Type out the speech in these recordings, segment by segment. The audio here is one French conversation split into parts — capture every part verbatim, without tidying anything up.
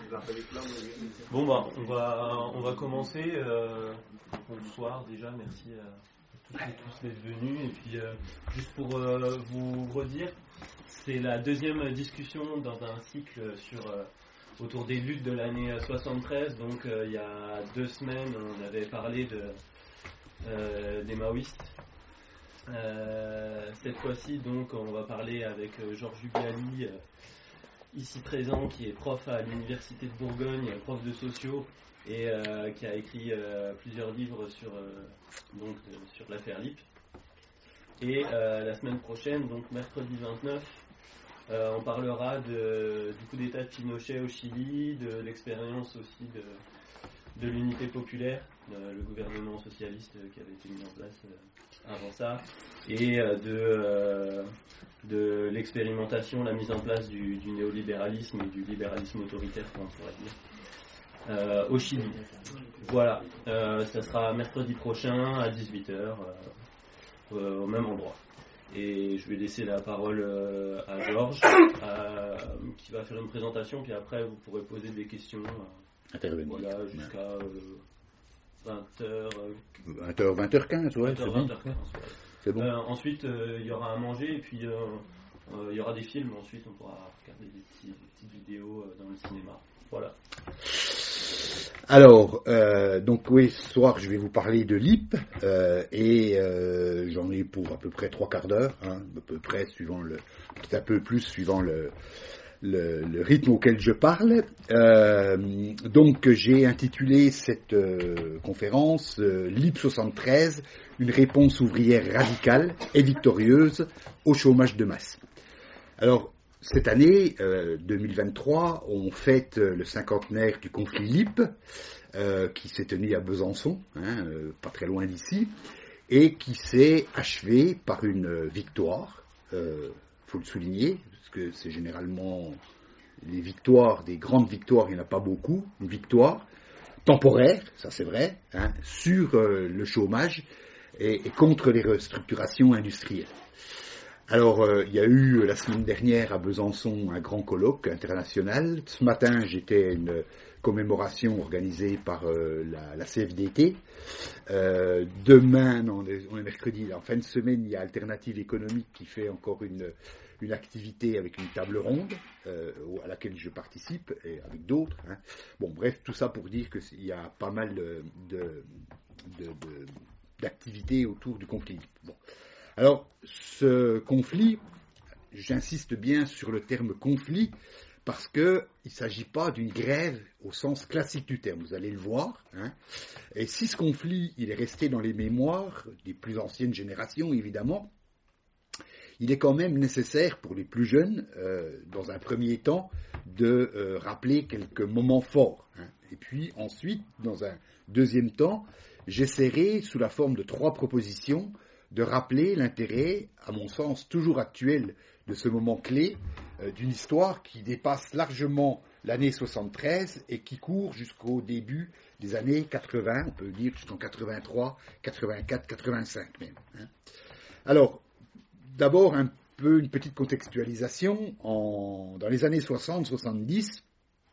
Bon bah on va on va commencer. Euh, bonsoir déjà, merci à toutes et tous d'être venus. Et puis euh, juste pour euh, vous redire, c'est la deuxième discussion dans un cycle sur euh, autour des luttes de l'année soixante-treize. Donc euh, il y a deux semaines, on avait parlé de euh, des maoïstes. Euh, cette fois-ci, donc, on va parler avec euh, Georges Ugali, euh, ici présent, qui est prof à l'Université de Bourgogne, prof de sociaux, et euh, qui a écrit euh, plusieurs livres sur, euh, donc, euh, sur l'affaire Lippe. Et euh, la semaine prochaine, donc mercredi vingt-neuf, euh, on parlera de, du coup d'État de Pinochet au Chili, de l'expérience aussi de, de l'unité populaire, euh, le gouvernement socialiste euh, qui avait été mis en place euh, avant ça, et euh, de, euh, de l'expérimentation, la mise en place du, du néolibéralisme et du libéralisme autoritaire, comme on pourrait dire, euh, au Chili. Voilà, euh, ça sera mercredi prochain à dix-huit heures, euh, euh, au même endroit. Et je vais laisser la parole euh, à Georges, euh, qui va faire une présentation, puis après vous pourrez poser des questions. Euh, Intervenir. Voilà, jusqu'à euh, vingt heures. vingt heures, vingt heures quinze, ouais, c'est bon. vingt heures quinze, ouais. C'est bon. Euh, ensuite, il euh, y aura à manger, et puis il euh, euh, y aura des films. Ensuite, on pourra regarder des, petits, des petites vidéos euh, dans le cinéma. Voilà. Alors, euh, donc oui, ce soir, je vais vous parler de Lippe, euh, et euh, j'en ai pour à peu près trois quarts d'heure, hein, à peu près, suivant le, peut-être un peu plus, suivant le, le, le rythme auquel je parle. Euh, donc, j'ai intitulé cette euh, conférence euh, Lippe soixante-treize, une réponse ouvrière radicale et victorieuse au chômage de masse. Alors, cette année, euh, deux mille vingt-trois, on fête euh, le cinquantenaire du conflit Lippe, euh, qui s'est tenu à Besançon, hein, euh, pas très loin d'ici, et qui s'est achevé par une victoire, euh, faut le souligner, parce que c'est généralement les victoires, des grandes victoires, il n'y en a pas beaucoup, une victoire temporaire, ça c'est vrai, hein, sur euh, le chômage et, et contre les restructurations industrielles. Alors, euh, il y a eu la semaine dernière à Besançon un grand colloque international. Ce matin, j'étais à une commémoration organisée par euh, la, la C F D T. Euh, demain, non, on est mercredi, en fin de semaine, il y a Alternative économique qui fait encore une, une activité avec une table ronde euh, à laquelle je participe, et avec d'autres. Hein. Bon, bref, tout ça pour dire qu'il y a pas mal de, de, de, de, d'activités autour du conflit. Bon. Alors, ce conflit, j'insiste bien sur le terme conflit, parce qu'il ne s'agit pas d'une grève au sens classique du terme, vous allez le voir. Hein. Et si ce conflit, il est resté dans les mémoires des plus anciennes générations, évidemment, il est quand même nécessaire pour les plus jeunes, euh, dans un premier temps, de euh, rappeler quelques moments forts. Hein. Et puis ensuite, dans un deuxième temps, j'essaierai, sous la forme de trois propositions, de rappeler l'intérêt, à mon sens toujours actuel, de ce moment clé, euh, d'une histoire qui dépasse largement l'année soixante-treize et qui court jusqu'au début des années quatre-vingts, on peut dire jusqu'en quatre-vingt-trois, quatre-vingt-quatre, quatre-vingt-cinq même. Hein. Alors, d'abord un peu une petite contextualisation. En, dans les années soixante soixante-dix,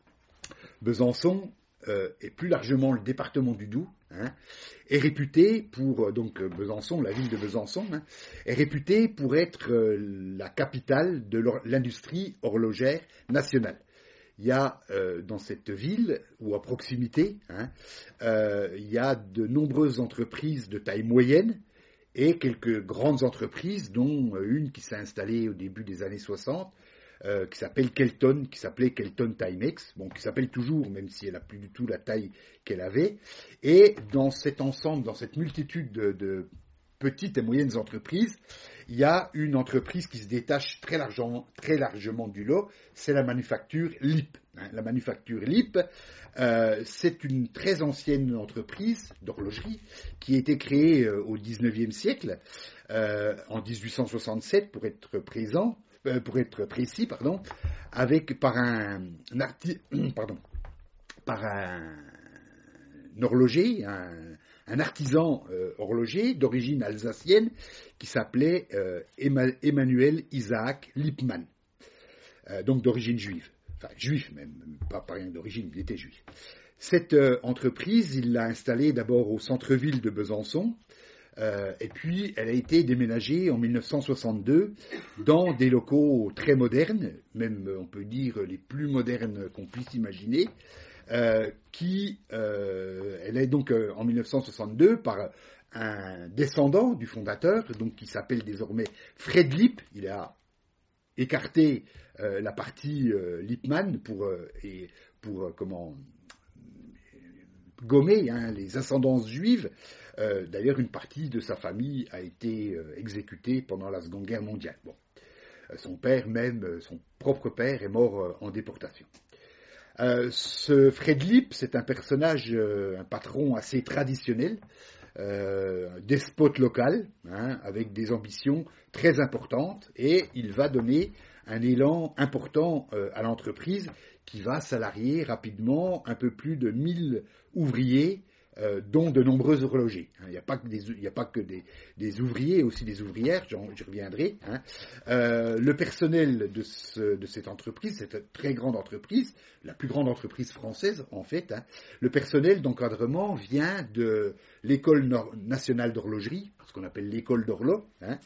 Besançon, euh, et plus largement le département du Doubs, hein, est réputé pour, donc Besançon, la ville de Besançon, hein, est réputée pour être euh, la capitale de l'industrie horlogère nationale. Il y a euh, dans cette ville, ou à proximité, hein, euh, il y a de nombreuses entreprises de taille moyenne et quelques grandes entreprises, dont une qui s'est installée au début des années soixante, Euh, qui s'appelle Kelton, qui s'appelait Kelton Timex, bon, qui s'appelle toujours, même si elle n'a plus du tout la taille qu'elle avait. Et dans cet ensemble, dans cette multitude de, de petites et moyennes entreprises, il y a une entreprise qui se détache très largement, très largement du lot, c'est la manufacture Lippe. Hein, la manufacture Lippe, euh, c'est une très ancienne entreprise d'horlogerie qui a été créée euh, au dix-neuvième siècle, euh, en dix-huit cent soixante-sept pour être présent. pour être précis, pardon, avec par un, un arti, pardon, par un, un horloger, un, un artisan euh, horloger d'origine alsacienne qui s'appelait euh, Emmanuel Isaac Lippmann, euh, donc d'origine juive. enfin juif même, pas, pas rien d'origine, il était juif. Cette euh, entreprise, il l'a installée d'abord au centre-ville de Besançon, euh, et puis elle a été déménagée en mille neuf cent soixante-deux dans des locaux très modernes, même on peut dire les plus modernes qu'on puisse imaginer, euh, qui, euh, elle est donc euh, en mille neuf cent soixante-deux par un descendant du fondateur, donc qui s'appelle désormais Fred Lipp. Il a écarté euh, la partie euh, Lippmann pour, euh, et pour euh, comment gommer hein, les ascendances juives. Euh, d'ailleurs, une partie de sa famille a été euh, exécutée pendant la Seconde Guerre mondiale. Bon. Euh, son père, même euh, son propre père, est mort euh, en déportation. Euh, ce Fred Lipp, c'est un personnage, euh, un patron assez traditionnel, euh, despote local, hein, avec des ambitions très importantes, et il va donner un élan important euh, à l'entreprise qui va salarier rapidement un peu plus de mille ouvriers, euh, dont de nombreux horlogers. Il n'y a pas que des, il n'y a pas que des, des ouvriers, aussi des ouvrières, j'y reviendrai. Hein. Euh, le personnel de, ce, de cette entreprise, cette très grande entreprise, la plus grande entreprise française en fait, hein, le personnel d'encadrement vient de l'école nationale d'horlogerie, ce qu'on appelle l'école d'Orlo, hein,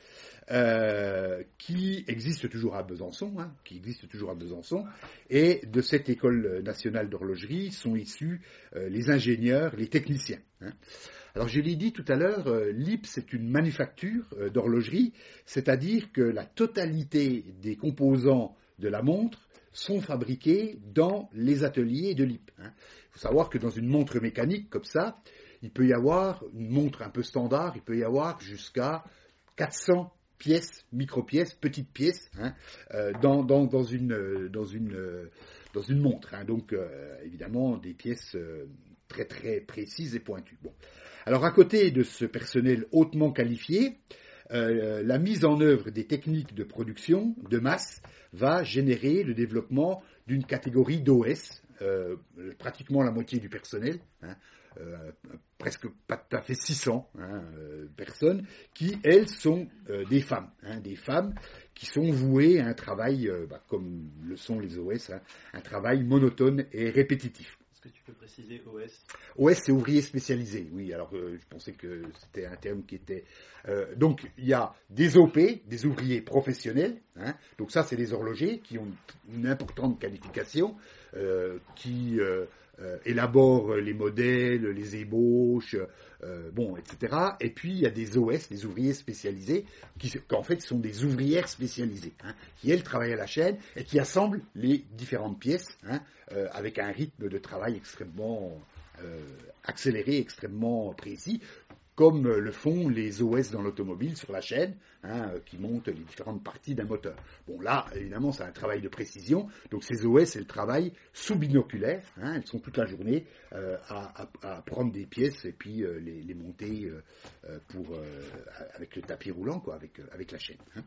euh, qui existe toujours à Besançon, hein, qui existe toujours à Besançon, et de cette école nationale d'horlogerie sont issus euh, les ingénieurs, les techniciens. Hein. Alors je l'ai dit tout à l'heure, euh, Lipp c'est une manufacture euh, d'horlogerie, c'est-à-dire que la totalité des composants de la montre sont fabriqués dans les ateliers de Lipp. Hein. Il faut savoir que dans une montre mécanique comme ça, il peut y avoir une montre un peu standard, il peut y avoir jusqu'à quatre cents pièces, micro-pièces, petites pièces, hein, euh, dans, dans, dans, une, dans, une, dans une montre. Hein. Donc, euh, évidemment, des pièces euh, très, très précises et pointues. Bon. Alors, à côté de ce personnel hautement qualifié, euh, la mise en œuvre des techniques de production de masse va générer le développement d'une catégorie d'O S, euh, pratiquement la moitié du personnel, hein, Euh, presque pas tout à fait six cents hein, euh, personnes qui, elles, sont euh, des femmes, hein, des femmes qui sont vouées à un travail, euh, bah, comme le sont les O S, hein, un travail monotone et répétitif. Est-ce que tu peux préciser O S ? O S, c'est ouvrier spécialisé, oui, alors euh, je pensais que c'était un terme qui était... Euh, donc, il y a des O P, des ouvriers professionnels, hein, donc ça, c'est des horlogers qui ont une importante qualification, euh, qui... Euh, Euh, élabore les modèles, les ébauches, euh, bon, et cetera. Et puis, il y a des O S, des ouvriers spécialisés, qui, qui en fait sont des ouvrières spécialisées, hein, qui, elles, travaillent à la chaîne et qui assemblent les différentes pièces hein, euh, avec un rythme de travail extrêmement euh, accéléré, extrêmement précis, comme le font les O S dans l'automobile sur la chaîne, hein, qui montent les différentes parties d'un moteur. Bon, là, évidemment, c'est un travail de précision. Donc, ces O S, elles travaillent sous binoculaire. Hein, elles sont toute la journée euh, à, à, à prendre des pièces et puis euh, les, les monter euh, pour, euh, avec le tapis roulant, quoi, avec, avec la chaîne. Hein.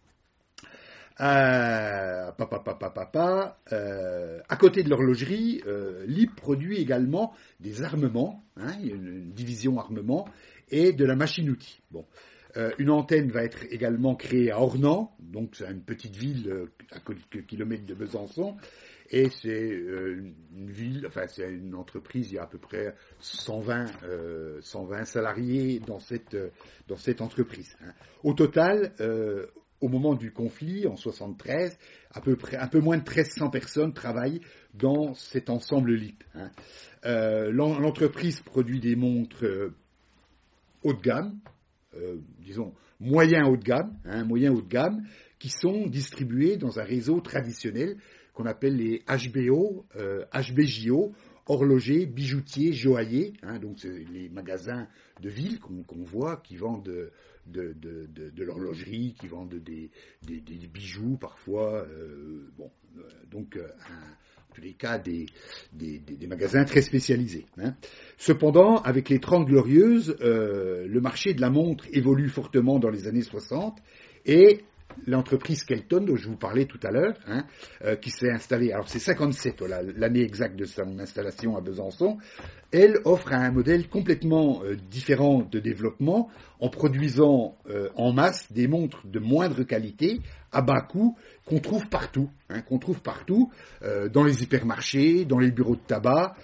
Euh, papa, papa, papa. Euh, à côté de l'horlogerie, euh, Lipp produit également des armements, hein, il y a une, une division armement, et de la machine-outil. Bon. Euh, une antenne va être également créée à Ornans, donc c'est une petite ville euh, à quelques kilomètres de Besançon, et c'est euh, une ville, enfin c'est une entreprise, il y a à peu près cent vingt, euh, cent vingt salariés dans cette, euh, dans cette entreprise. Hein. Au total, euh, au moment du conflit, en soixante-treize, à peu près, un peu moins de treize cents personnes travaillent dans cet ensemble Lipp. Hein. Euh, l'entreprise produit des montres euh, haut de gamme, euh, disons moyen haut de gamme, hein, moyen haut de gamme, qui sont distribuées dans un réseau traditionnel qu'on appelle les H B O, euh, H B J O, horlogers, bijoutiers, joailliers, hein, donc c'est les magasins de ville qu'on qu'on voit qui vendent de, de, de, de, de l'horlogerie, qui vendent des, des, des bijoux parfois, euh, bon, euh, donc euh, un, en tous les cas des, des, des, des magasins très spécialisés. Hein. Cependant, avec les Trente Glorieuses, euh, le marché de la montre évolue fortement dans les années soixante et l'entreprise Kelton, dont je vous parlais tout à l'heure, hein, euh, qui s'est installée, alors c'est cinquante-sept, voilà, l'année exacte de son installation à Besançon, elle offre un modèle complètement euh, différent de développement en produisant euh, en masse des montres de moindre qualité à bas coût qu'on trouve partout, hein, qu'on trouve partout, euh, dans les hypermarchés, dans les bureaux de tabac,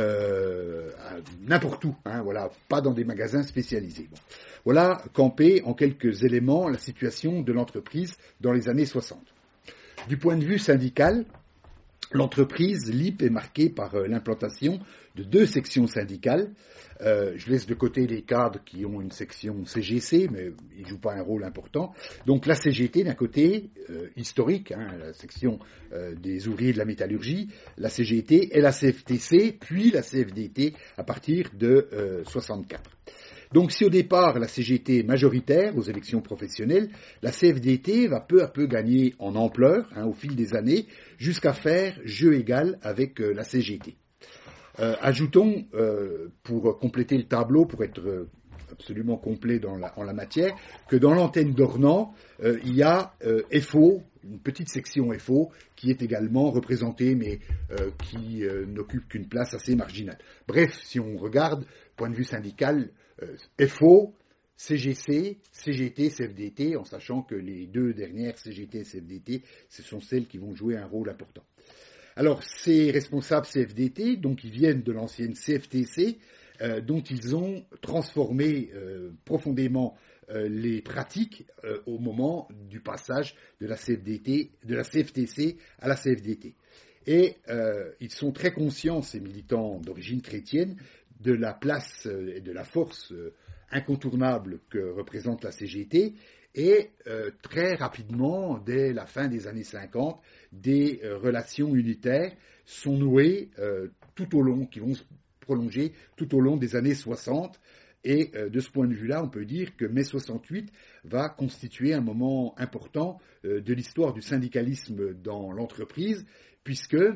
euh, n'importe où, hein, voilà, pas dans des magasins spécialisés. Bon. Voilà, campé en quelques éléments la situation de l'entreprise dans les années soixante. Du point de vue syndical, l'entreprise L I P est marquée par euh, l'implantation de deux sections syndicales. Euh, je laisse de côté les cadres qui ont une section C G C, mais ils ne jouent pas un rôle important. Donc la C G T d'un côté, euh, historique, hein, la section euh, des ouvriers de la métallurgie, la C G T et la C F T C, puis la C F D T à partir de euh, soixante-quatre. Donc si au départ la C G T est majoritaire aux élections professionnelles, la C F D T va peu à peu gagner en ampleur, hein, au fil des années, jusqu'à faire jeu égal avec euh, la C G T. Euh, ajoutons, euh, pour compléter le tableau, pour être euh, absolument complet dans la, en la matière, que dans l'antenne d'Ornans, euh, il y a euh, F O, une petite section F O, qui est également représentée, mais euh, qui euh, n'occupe qu'une place assez marginale. Bref, si on regarde, point de vue syndical, euh, F O, C G C, C G T, C F D T, en sachant que les deux dernières, C G T et C F D T, ce sont celles qui vont jouer un rôle important. Alors, ces responsables C F D T, donc ils viennent de l'ancienne C F T C, euh, dont ils ont transformé euh, profondément euh, les pratiques euh, au moment du passage de la C F D T, de la C F T C à la C F D T. Et euh, ils sont très conscients, ces militants d'origine chrétienne, de la place et de la force euh, incontournable que représente la C G T. Et euh, très rapidement, dès la fin des années cinquante, des euh, relations unitaires sont nouées euh, tout au long, qui vont se prolonger tout au long des années soixante. Et euh, de ce point de vue-là, on peut dire que mai soixante-huit va constituer un moment important euh, de l'histoire du syndicalisme dans l'entreprise, puisque euh,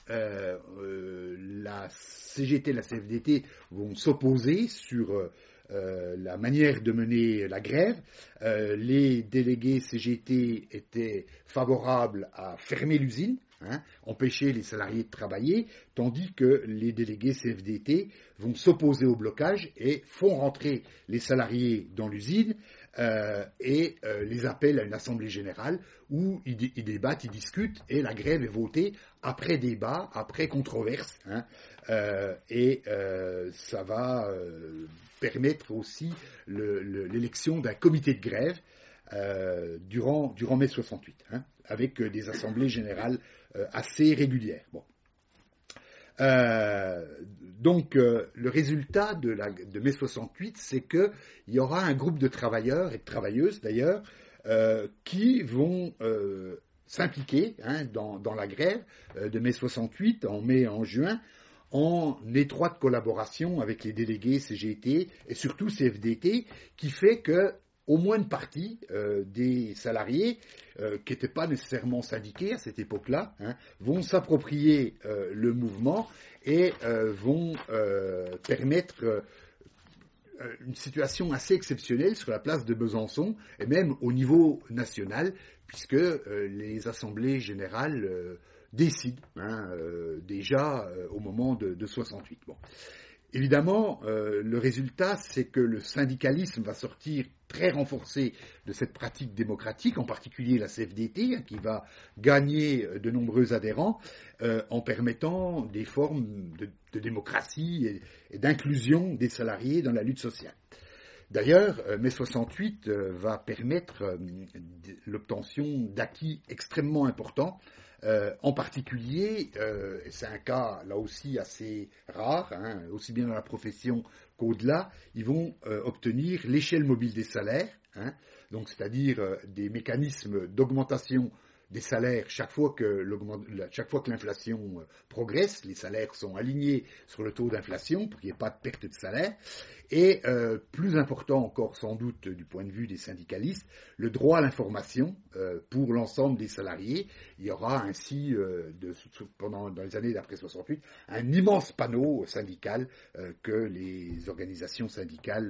euh, la C G T et la C F D T vont s'opposer sur euh, Euh, la manière de mener la grève. Euh, les délégués C G T étaient favorables à fermer l'usine, hein, empêcher les salariés de travailler, tandis que les délégués C F D T vont s'opposer au blocage et font rentrer les salariés dans l'usine euh, et euh, les appellent à une assemblée générale où ils, ils débattent, ils discutent et la grève est votée après débat, après controverse, hein, euh, et euh, ça va euh, permettre aussi le, le, l'élection d'un comité de grève euh, durant, durant mai soixante-huit, hein, avec euh, des assemblées générales euh, assez régulières. Bon. Euh, donc, euh, le résultat de, la, de mai soixante-huit, c'est qu'il y aura un groupe de travailleurs et de travailleuses, d'ailleurs, euh, qui vont euh, s'impliquer, hein, dans, dans la grève euh, de mai soixante-huit, en mai et en juin, en étroite collaboration avec les délégués C G T et surtout C F D T, qui fait que au moins une partie euh, des salariés euh, qui n'étaient pas nécessairement syndiqués à cette époque-là, hein, vont s'approprier euh, le mouvement et euh, vont euh, permettre euh, une situation assez exceptionnelle sur la place de Besançon et même au niveau national, puisque euh, les assemblées générales euh, décident, hein, euh, déjà euh, au moment de, de soixante-huit. Bon. Évidemment, euh, le résultat, c'est que le syndicalisme va sortir très renforcé de cette pratique démocratique, en particulier la C F D T, hein, qui va gagner de nombreux adhérents euh, en permettant des formes de, de démocratie et, et d'inclusion des salariés dans la lutte sociale. D'ailleurs, euh, mai soixante-huit euh, va permettre euh, l'obtention d'acquis extrêmement importants. Euh, en particulier, euh, c'est un cas là aussi assez rare, hein, aussi bien dans la profession qu'au-delà, ils vont euh, obtenir l'échelle mobile des salaires, hein, donc c'est-à-dire euh, des mécanismes d'augmentation des salaires chaque fois que, chaque fois que l'inflation euh, progresse, les salaires sont alignés sur le taux d'inflation pour qu'il n'y ait pas de perte de salaire. Et euh, plus important encore sans doute du point de vue des syndicalistes, le droit à l'information euh, pour l'ensemble des salariés. Il y aura ainsi, euh, de, pendant dans les années d'après soixante-huit, un immense panneau syndical euh, que les organisations syndicales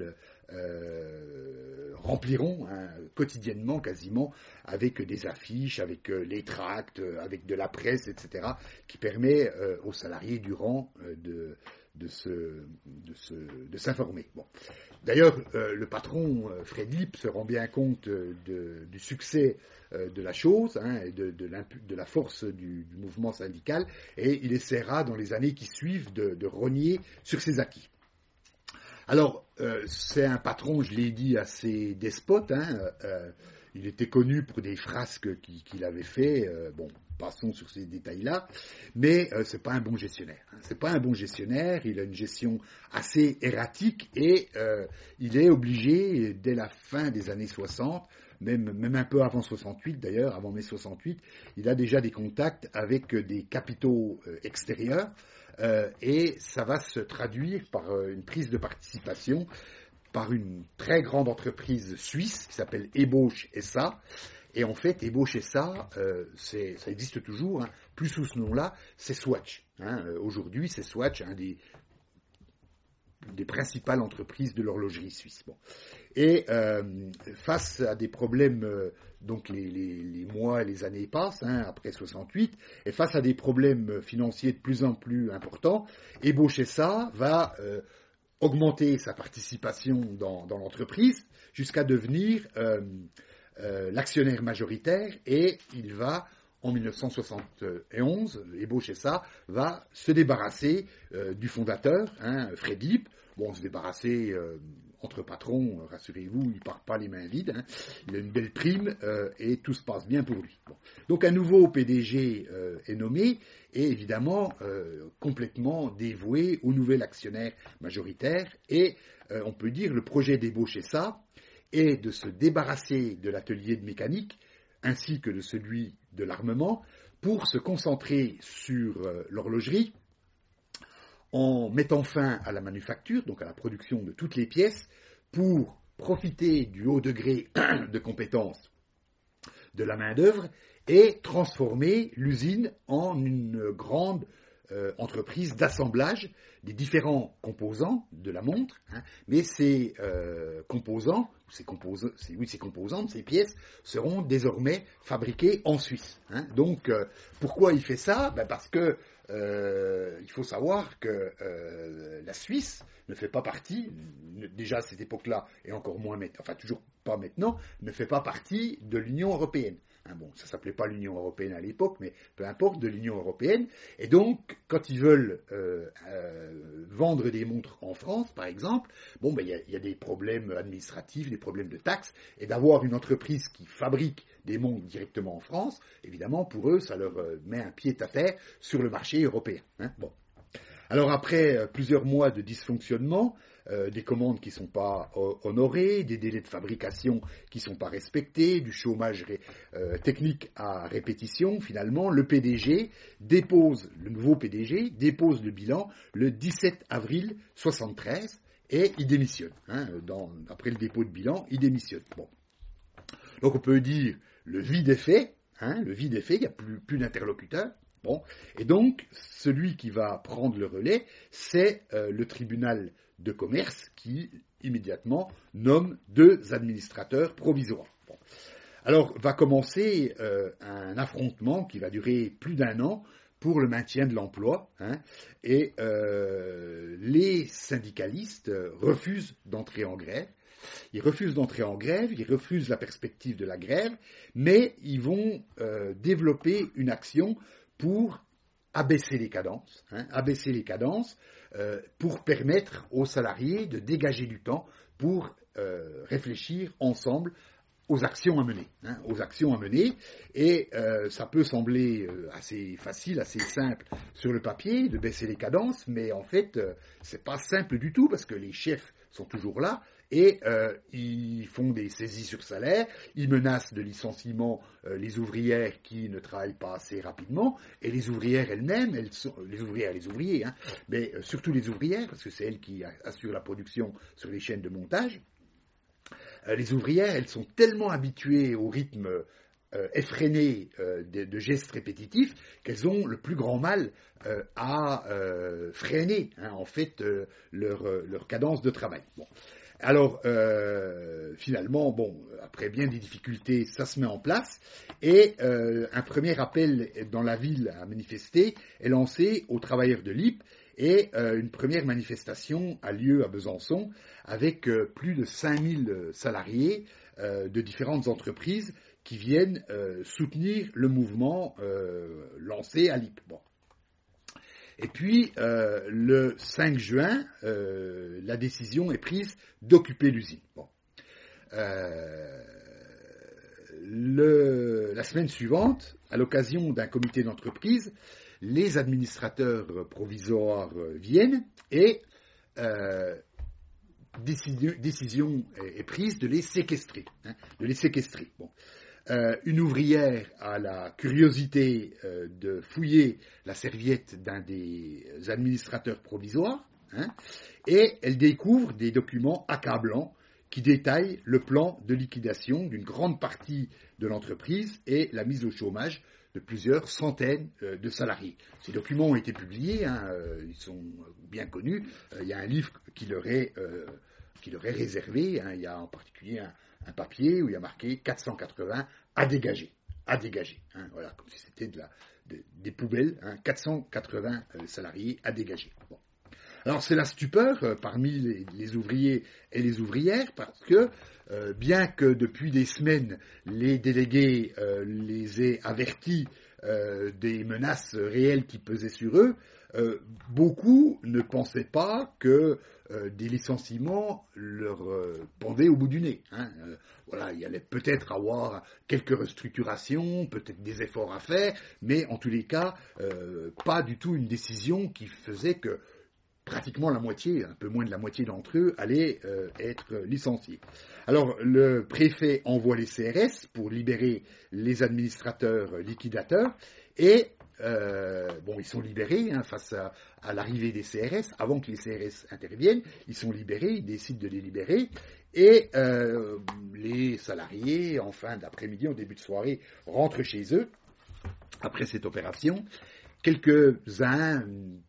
euh, rempliront hein, quotidiennement quasiment avec des affiches, avec euh, les tracts, avec de la presse, et cetera, qui permet euh, aux salariés du rang euh, de, de, se, de, se, de s'informer. Bon. D'ailleurs, euh, le patron euh, Fred Lipp se rend bien compte euh, de, du succès euh, de la chose hein, et de, de, de la force du, du mouvement syndical, et il essaiera dans les années qui suivent de, de rogner sur ses acquis. Alors, euh, c'est un patron, je l'ai dit, assez despote. Hein, euh, il était connu pour des frasques qu'il, qu'il avait fait. Euh, bon, passons sur ces détails-là. Mais euh, c'est pas un bon gestionnaire. Hein, c'est pas un bon gestionnaire. Il a une gestion assez erratique et euh, il est obligé, dès la fin des années soixante, même, même un peu avant soixante-huit d'ailleurs, avant mai soixante-huit, il a déjà des contacts avec des capitaux euh, extérieurs. Euh, et ça va se traduire par euh, une prise de participation par une très grande entreprise suisse qui s'appelle Ebosch S A. Et en fait, Ebosch S A, euh, c'est, ça existe toujours, hein, plus sous ce nom-là, c'est Swatch. Hein. Euh, aujourd'hui, c'est Swatch, un des, des principales entreprises de l'horlogerie suisse. Bon. Et euh, face à des problèmes, euh, donc les, les, les mois et les années passent, hein, après soixante-huit, et face à des problèmes financiers de plus en plus importants, Ebosch S A va euh, augmenter sa participation dans, dans l'entreprise jusqu'à devenir euh, euh, l'actionnaire majoritaire, et il va, en mille neuf cent soixante et onze, Ebosch S A va se débarrasser euh, du fondateur, hein, Fred Lipp. Bon, se débarrasser euh, entre patrons, rassurez-vous, il ne part pas les mains vides. Hein. Il a une belle prime euh, et tout se passe bien pour lui. Bon. Donc un nouveau P D G euh, est nommé et évidemment euh, complètement dévoué au nouvel actionnaire majoritaire. Et euh, on peut dire le projet d'Ebosch S A est de se débarrasser de l'atelier de mécanique ainsi que de celui de l'armement pour se concentrer sur euh, l'horlogerie, en mettant fin à la manufacture, donc à la production de toutes les pièces, pour profiter du haut degré de compétence de la main-d'œuvre et transformer l'usine en une grande euh, entreprise d'assemblage des différents composants de la montre, hein, mais ces euh, composants, ces, compos- ces, oui, ces composantes, ces pièces, seront désormais fabriquées en Suisse. Hein. Donc, euh, pourquoi il fait ça ? Ben parce que Euh, il faut savoir que euh, la Suisse ne fait pas partie, déjà à cette époque-là, et encore moins maintenant, enfin toujours pas maintenant, ne fait pas partie de l'Union européenne. Hein, bon, ça s'appelait pas l'Union européenne à l'époque, mais peu importe, de l'Union européenne. Et donc, quand ils veulent euh, euh, vendre des montres en France, par exemple, bon, ben il y a, y a des problèmes administratifs, des problèmes de taxes, et d'avoir une entreprise qui fabrique des montres directement en France, évidemment, pour eux, ça leur euh, met un pied à terre sur le marché européen. Hein, bon. Alors après euh, plusieurs mois de dysfonctionnement, euh, des commandes qui ne sont pas euh, honorées, des délais de fabrication qui ne sont pas respectés, du chômage ré, euh, technique à répétition, finalement, le P D G dépose, le nouveau P D G dépose le bilan le dix-sept avril soixante-treize et il démissionne. Hein, dans, après le dépôt de bilan, il démissionne. Bon. Donc on peut dire le vide est fait, hein, le vide est fait, il n'y a plus, plus d'interlocuteur. Bon. Et donc, celui qui va prendre le relais, c'est euh, le tribunal de commerce qui, immédiatement, nomme deux administrateurs provisoires. Bon. Alors, va commencer euh, un affrontement qui va durer plus d'un an pour le maintien de l'emploi, hein, et euh, les syndicalistes refusent d'entrer en grève. Ils refusent d'entrer en grève, ils refusent la perspective de la grève, mais ils vont euh, développer une action pour abaisser les cadences, hein, abaisser les cadences euh, pour permettre aux salariés de dégager du temps pour euh, réfléchir ensemble aux actions à mener, hein, aux actions à mener, et euh, ça peut sembler euh, assez facile, assez simple sur le papier de baisser les cadences, mais en fait euh, c'est pas simple du tout parce que les chefs sont toujours là et euh, ils font des saisies sur salaire, ils menacent de licenciement euh, les ouvrières qui ne travaillent pas assez rapidement, et les ouvrières elles-mêmes, elles sont, les ouvrières et les ouvriers, hein, mais euh, surtout les ouvrières parce que c'est elles qui assurent la production sur les chaînes de montage. Les ouvrières, elles sont tellement habituées au rythme euh, effréné euh, de, de gestes répétitifs qu'elles ont le plus grand mal euh, à euh, freiner, hein, en fait, euh, leur, leur cadence de travail. Bon. Alors, euh, finalement, bon, après bien des difficultés, ça se met en place, et euh, un premier appel dans la ville à manifester est lancé aux travailleurs de Lippe, et euh, une première manifestation a lieu à Besançon, avec euh, plus de cinq mille salariés euh, de différentes entreprises qui viennent euh, soutenir le mouvement euh, lancé à Lippe. Bon. Et puis, euh, le cinq juin, euh, la décision est prise d'occuper l'usine. Bon. Euh, le, la semaine suivante, à l'occasion d'un comité d'entreprise, les administrateurs provisoires viennent et euh, décision, décision est prise de les séquestrer. Hein, de les séquestrer. Bon. Euh, une ouvrière a la curiosité euh, de fouiller la serviette d'un des administrateurs provisoires, hein, et elle découvre des documents accablants qui détaillent le plan de liquidation d'une grande partie de l'entreprise et la mise au chômage de plusieurs centaines euh, de salariés. Ces documents ont été publiés, hein, euh, ils sont bien connus. Euh, il y a un livre qui leur est, euh, qui leur est réservé, hein, il y a en particulier un un papier où il y a marqué quatre cent quatre-vingts à dégager, à dégager, hein, voilà, comme si c'était de la, de, des poubelles, hein, quatre cent quatre-vingts euh, salariés à dégager. Bon. Alors c'est la stupeur euh, parmi les, les ouvriers et les ouvrières, parce que euh, bien que depuis des semaines les délégués euh, les aient avertis euh, des menaces réelles qui pesaient sur eux, euh, beaucoup ne pensaient pas que euh, des licenciements leur euh, pendaient au bout du nez. Hein. Euh, voilà, il y allait peut-être avoir quelques restructurations, peut-être des efforts à faire, mais en tous les cas, euh, pas du tout une décision qui faisait que pratiquement la moitié, un peu moins de la moitié d'entre eux, allaient euh, être licenciés. Alors, le préfet envoie les C R S pour libérer les administrateurs liquidateurs, et euh, bon, ils sont libérés hein, face à, à l'arrivée des C R S. Avant que les C R S interviennent, ils sont libérés, ils décident de les libérer, et euh, les salariés, en fin d'après-midi, en début de soirée, rentrent chez eux, après cette opération. Quelques-uns,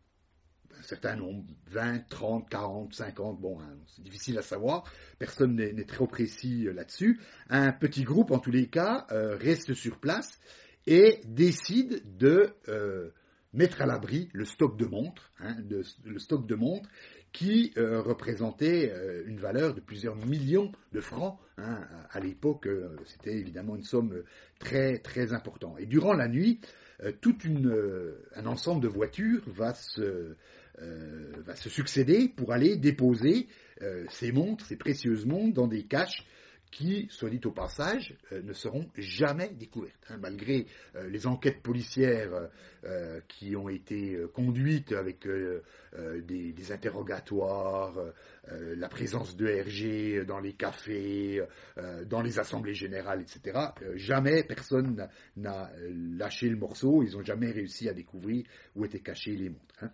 un certain nombre, vingt, trente, quarante, cinquante, bon, hein, c'est difficile à savoir, personne n'est, n'est trop précis euh, là-dessus. Un petit groupe, en tous les cas, euh, reste sur place et décide de euh, mettre à l'abri le stock de montres, hein, de, le stock de montres qui euh, représentait euh, une valeur de plusieurs millions de francs. Hein, à l'époque, euh, c'était évidemment une somme très, très importante. Et durant la nuit, euh, tout une, euh, un ensemble de voitures va se... Euh, va se succéder pour aller déposer euh, ces montres, ces précieuses montres, dans des caches qui, soit dit au passage, euh, ne seront jamais découvertes. Hein, malgré euh, les enquêtes policières euh, qui ont été euh, conduites avec euh, euh, des, des interrogatoires, euh, la présence de R G dans les cafés, euh, dans les assemblées générales, et cetera, euh, jamais personne n'a, n'a lâché le morceau, ils n'ont jamais réussi à découvrir où étaient cachées les montres. Hein.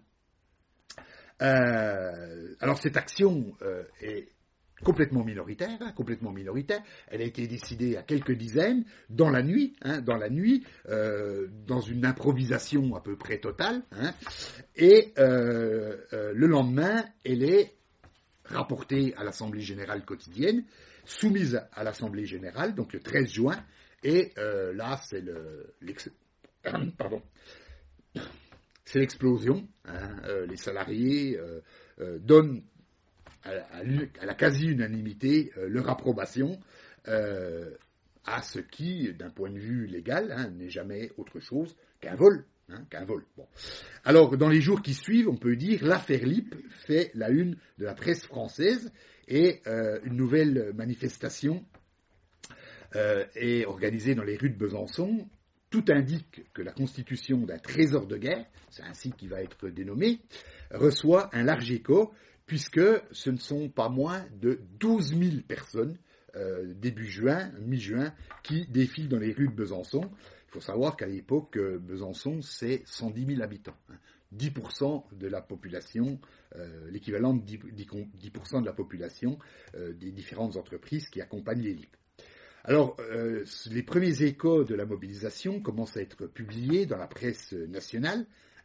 Euh, alors cette action euh, est complètement minoritaire, hein, complètement minoritaire. Elle a été décidée à quelques dizaines dans la nuit, hein, dans la nuit, euh, dans une improvisation à peu près totale. Hein, et euh, euh, le lendemain, elle est rapportée à l'Assemblée générale quotidienne, soumise à l'Assemblée générale, donc le treize juin. Et euh, là, c'est le l'ex... pardon. C'est l'explosion. Hein, euh, les salariés euh, euh, donnent à, à, à la quasi-unanimité euh, leur approbation euh, à ce qui, d'un point de vue légal, hein, n'est jamais autre chose qu'un vol. Hein, qu'un vol. Bon. Alors, dans les jours qui suivent, on peut dire l'affaire Lippe fait la une de la presse française et euh, une nouvelle manifestation euh, est organisée dans les rues de Besançon. Tout indique que la constitution d'un trésor de guerre, c'est ainsi qu'il va être dénommé, reçoit un large écho, puisque ce ne sont pas moins de douze mille personnes, euh, début juin, mi-juin, qui défilent dans les rues de Besançon. Il faut savoir qu'à l'époque, Besançon, c'est cent dix mille habitants. Hein. dix pour cent de la population, euh, l'équivalent de dix pour cent de la population euh, des différentes entreprises qui accompagnent les Lippes. Alors, euh, les premiers échos de la mobilisation commencent à être publiés dans la presse nationale,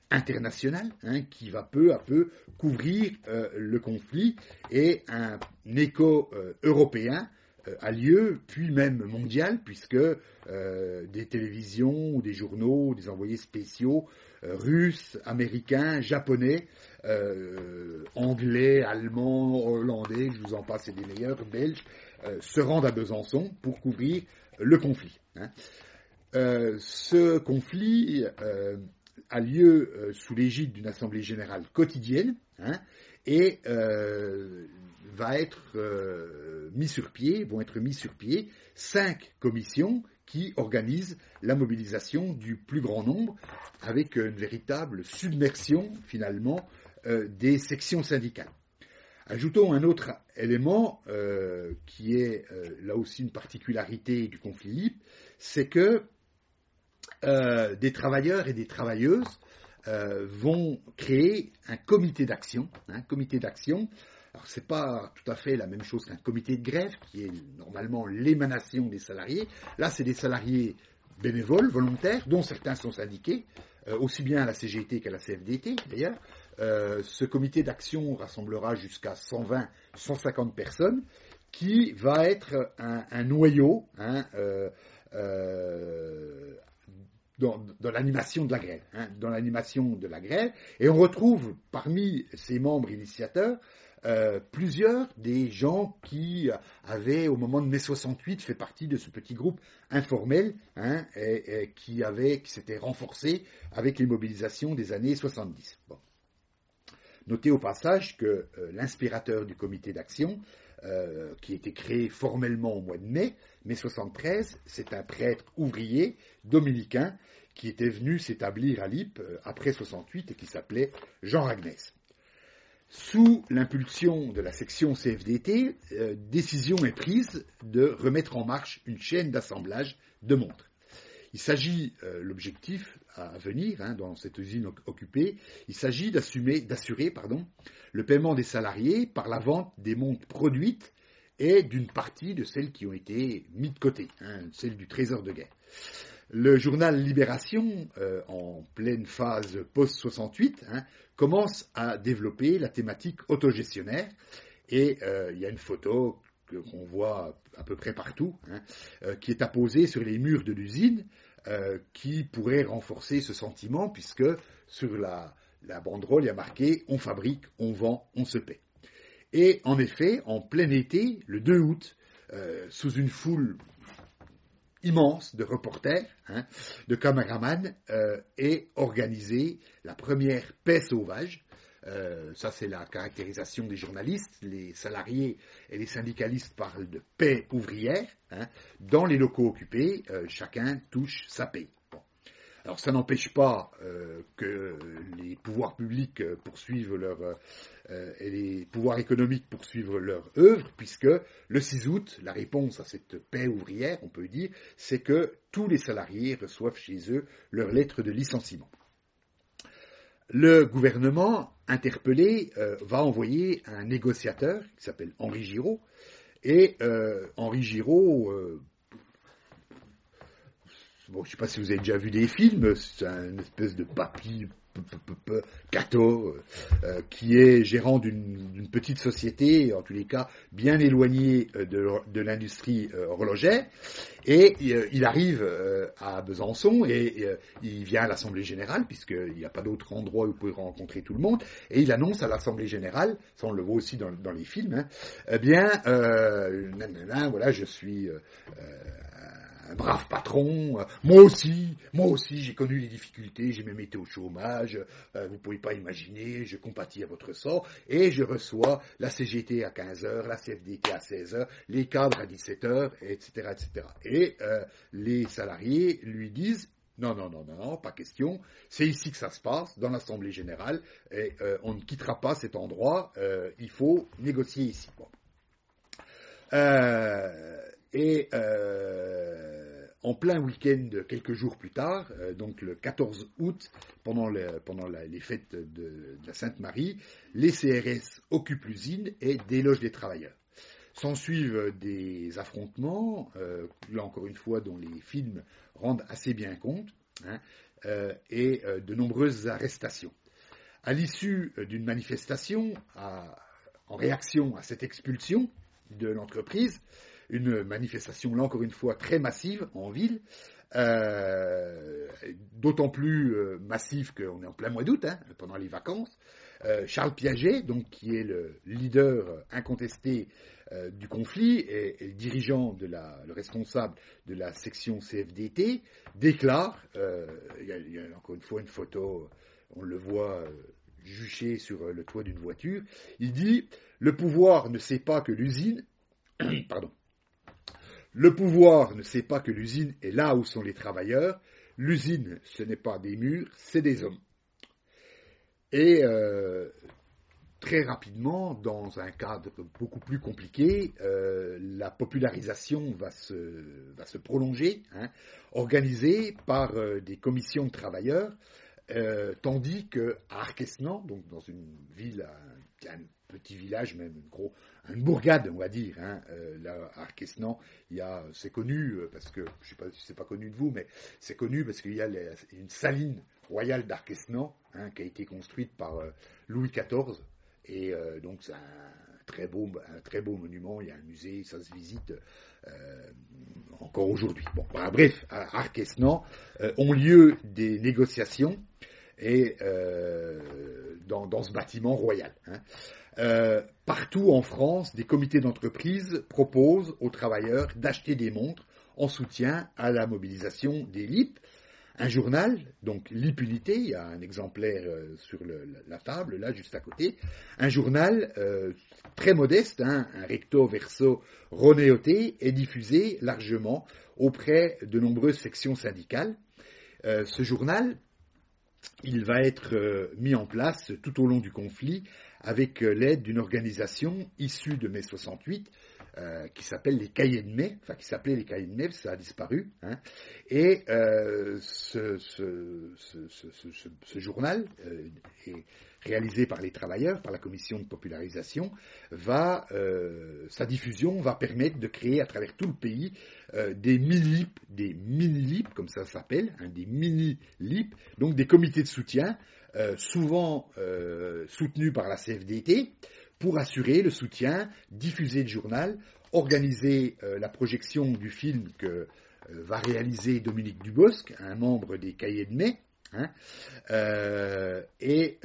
international hein, qui va peu à peu couvrir euh, le conflit, et un, un écho euh, européen euh, a lieu, puis même mondial, puisque euh, des télévisions ou des journaux, des envoyés spéciaux euh, russes, américains, japonais, euh, anglais, allemands, hollandais, je vous en passe, et des meilleurs, belges, euh, se rendent à Besançon pour couvrir le conflit. Hein. Euh, ce conflit euh, a lieu euh, sous l'égide d'une assemblée générale quotidienne hein, et euh, va être euh, mis sur pied, vont être mis sur pied cinq commissions qui organisent la mobilisation du plus grand nombre, avec une véritable submersion finalement euh, des sections syndicales. Ajoutons un autre élément euh, qui est euh, là aussi une particularité du conflit libre, c'est que euh, des travailleurs et des travailleuses euh, vont créer un comité d'action, un hein, comité d'action. Alors c'est pas tout à fait la même chose qu'un comité de grève qui est normalement l'émanation des salariés. Là, c'est des salariés bénévoles, volontaires, dont certains sont syndiqués, euh, aussi bien à la C G T qu'à la C F D T d'ailleurs. Euh, ce comité d'action rassemblera jusqu'à cent vingt à cent cinquante personnes, qui va être un, un noyau hein, euh, euh, dans, dans l'animation de la grève, hein, dans l'animation de la grève, et on retrouve parmi ces membres initiateurs euh, plusieurs des gens qui avaient au moment de mai soixante-huit fait partie de ce petit groupe informel hein, et, et qui avait, qui s'était renforcé avec les mobilisations des années soixante-dix. Bon. Notez au passage que euh, l'inspirateur du comité d'action, euh, qui a été créé formellement au mois de mai, mai soixante-treize, c'est un prêtre ouvrier dominicain qui était venu s'établir à Lippe euh, après soixante-huit et qui s'appelait Jean Ragnès. Sous l'impulsion de la section C F D T, euh, décision est prise de remettre en marche une chaîne d'assemblage de montres. Il s'agit, euh, l'objectif à venir hein, dans cette usine occupée, il s'agit d'assumer, d'assurer pardon, le paiement des salariés par la vente des montres produites et d'une partie de celles qui ont été mises de côté, hein, celles du trésor de guerre. Le journal Libération, euh, en pleine phase post-soixante-huit, hein, commence à développer la thématique autogestionnaire, et euh, il y a une photo qu'on voit à peu près partout, hein, euh, qui est apposée sur les murs de l'usine, euh, qui pourrait renforcer ce sentiment, puisque sur la, la banderole, il y a marqué « On fabrique, on vend, on se paie ». Et en effet, en plein été, le deux août, euh, sous une foule immense de reporters, hein, de caméramans, euh, est organisée la première paix sauvage. Euh, ça, c'est la caractérisation des journalistes. Les salariés et les syndicalistes parlent de paix ouvrière. Hein. Dans les locaux occupés, euh, chacun touche sa paix. Bon. Alors, ça n'empêche pas euh, que les pouvoirs publics euh, poursuivent leur euh, et les pouvoirs économiques poursuivent leur œuvre, puisque le six août, la réponse à cette paix ouvrière, on peut dire, c'est que tous les salariés reçoivent chez eux leur lettre de licenciement. Le gouvernement, interpellé, euh, va envoyer un négociateur qui s'appelle Henri Giraud. Et euh, Henri Giraud, euh, bon, je ne sais pas si vous avez déjà vu des films, c'est une espèce de papy Cato, euh, qui est gérant d'une, d'une petite société, en tous les cas bien éloignée de, de l'industrie euh, horlogère, et euh, il arrive euh, à Besançon et euh, il vient à l'Assemblée Générale, puisqu'il n'y a pas d'autre endroit où vous pouvez rencontrer tout le monde, et il annonce à l'Assemblée Générale, ça on le voit aussi dans, dans les films, hein, eh bien, euh, nanana, voilà, je suis... Euh, un brave patron, euh, moi aussi, moi aussi j'ai connu les difficultés, j'ai même été au chômage, euh, vous ne pouvez pas imaginer, je compatis à votre sort, et je reçois la C G T à quinze heures, la C F D T à seize heures, les cadres à dix-sept heures, et cetera, et cetera. Et euh, les salariés lui disent, non, non, non, non, non, pas question, c'est ici que ça se passe, dans l'Assemblée Générale, et euh, on ne quittera pas cet endroit, euh, il faut négocier ici. Bon. Euh, et euh, en plein week-end, quelques jours plus tard, euh, donc le quatorze août, pendant, le, pendant la, les fêtes de, de la Sainte-Marie, les C R S occupent l'usine et délogent les travailleurs. S'ensuivent des affrontements, euh, là encore une fois, dont les films rendent assez bien compte. Hein. euh, et euh, de nombreuses arrestations. À l'issue d'une manifestation, à, en réaction à cette expulsion de l'entreprise, une manifestation là encore une fois très massive en ville, euh, d'autant plus euh, massive qu'on est en plein mois d'août, hein, pendant les vacances. Euh, Charles Piaget, donc, qui est le leader incontesté euh, du conflit et, et le dirigeant, de la, le responsable de la section C F D T, déclare, euh, il, y a, il y a encore une fois une photo, on le voit euh, juché sur le toit d'une voiture, il dit « Le pouvoir ne sait pas que l'usine... » Pardon. Le pouvoir ne sait pas que l'usine est là où sont les travailleurs. L'usine, ce n'est pas des murs, c'est des hommes. Et euh, très rapidement, dans un cadre beaucoup plus compliqué, euh, la popularisation va se, va se prolonger, hein, organisée par euh, des commissions de travailleurs, euh, tandis qu'à Arquesnan, donc dans une ville, un, un petit village, même une, gros, une bourgade, on va dire, hein, euh, là, à Arquesnan, il y a, c'est connu, parce que, je ne sais pas si c'est pas connu de vous, mais c'est connu parce qu'il y a les, une saline royale d'Arquesnan, hein, qui a été construite par euh, Louis quatorze, et euh, donc c'est un très beau, un très beau monument, il y a un musée, ça se visite euh, encore aujourd'hui. Bon, bah, bref, à Arquesnan euh, ont lieu des négociations et euh, dans, dans ce bâtiment royal. Hein. Euh, partout en France, des comités d'entreprise proposent aux travailleurs d'acheter des montres en soutien à la mobilisation des L I P. Un journal, donc l'Impunité, il y a un exemplaire euh, sur le, la table, là, juste à côté, un journal euh, très modeste, hein, un recto verso ronéoté, est diffusé largement auprès de nombreuses sections syndicales. Euh, ce journal, il va être euh, mis en place tout au long du conflit avec euh, l'aide d'une organisation issue de mai soixante-huit, Euh, qui s'appelle les Cahiers de mai, enfin qui s'appelait les Cahiers de mai, ça a disparu, hein, et euh, ce, ce, ce, ce, ce, ce journal euh, est réalisé par les travailleurs, par la commission de popularisation, va, euh, sa diffusion va permettre de créer à travers tout le pays euh, des mini-L I P, des mini-L I P, comme ça s'appelle, hein, des mini-L I P, donc des comités de soutien, euh, souvent euh, soutenus par la C F D T, pour assurer le soutien, diffuser le journal, organiser euh, la projection du film que euh, va réaliser Dominique Dubosc, un membre des Cahiers de mai, hein, euh, et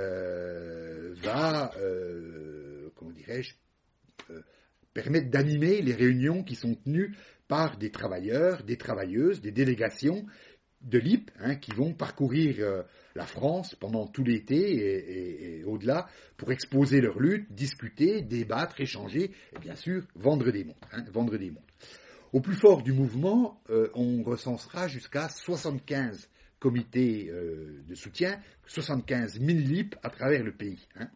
euh, va, euh, comment dirais-je, euh, permettre d'animer les réunions qui sont tenues par des travailleurs, des travailleuses, des délégations de L I P, hein, qui vont parcourir euh, la France pendant tout l'été et, et, et au-delà pour exposer leur lutte, discuter, débattre, échanger et bien sûr vendre des montres. Hein, vendre des montres. Au plus fort du mouvement, euh, on recensera jusqu'à soixante-quinze comités euh, de soutien, soixante-quinze mini-L I P à travers le pays. Hein.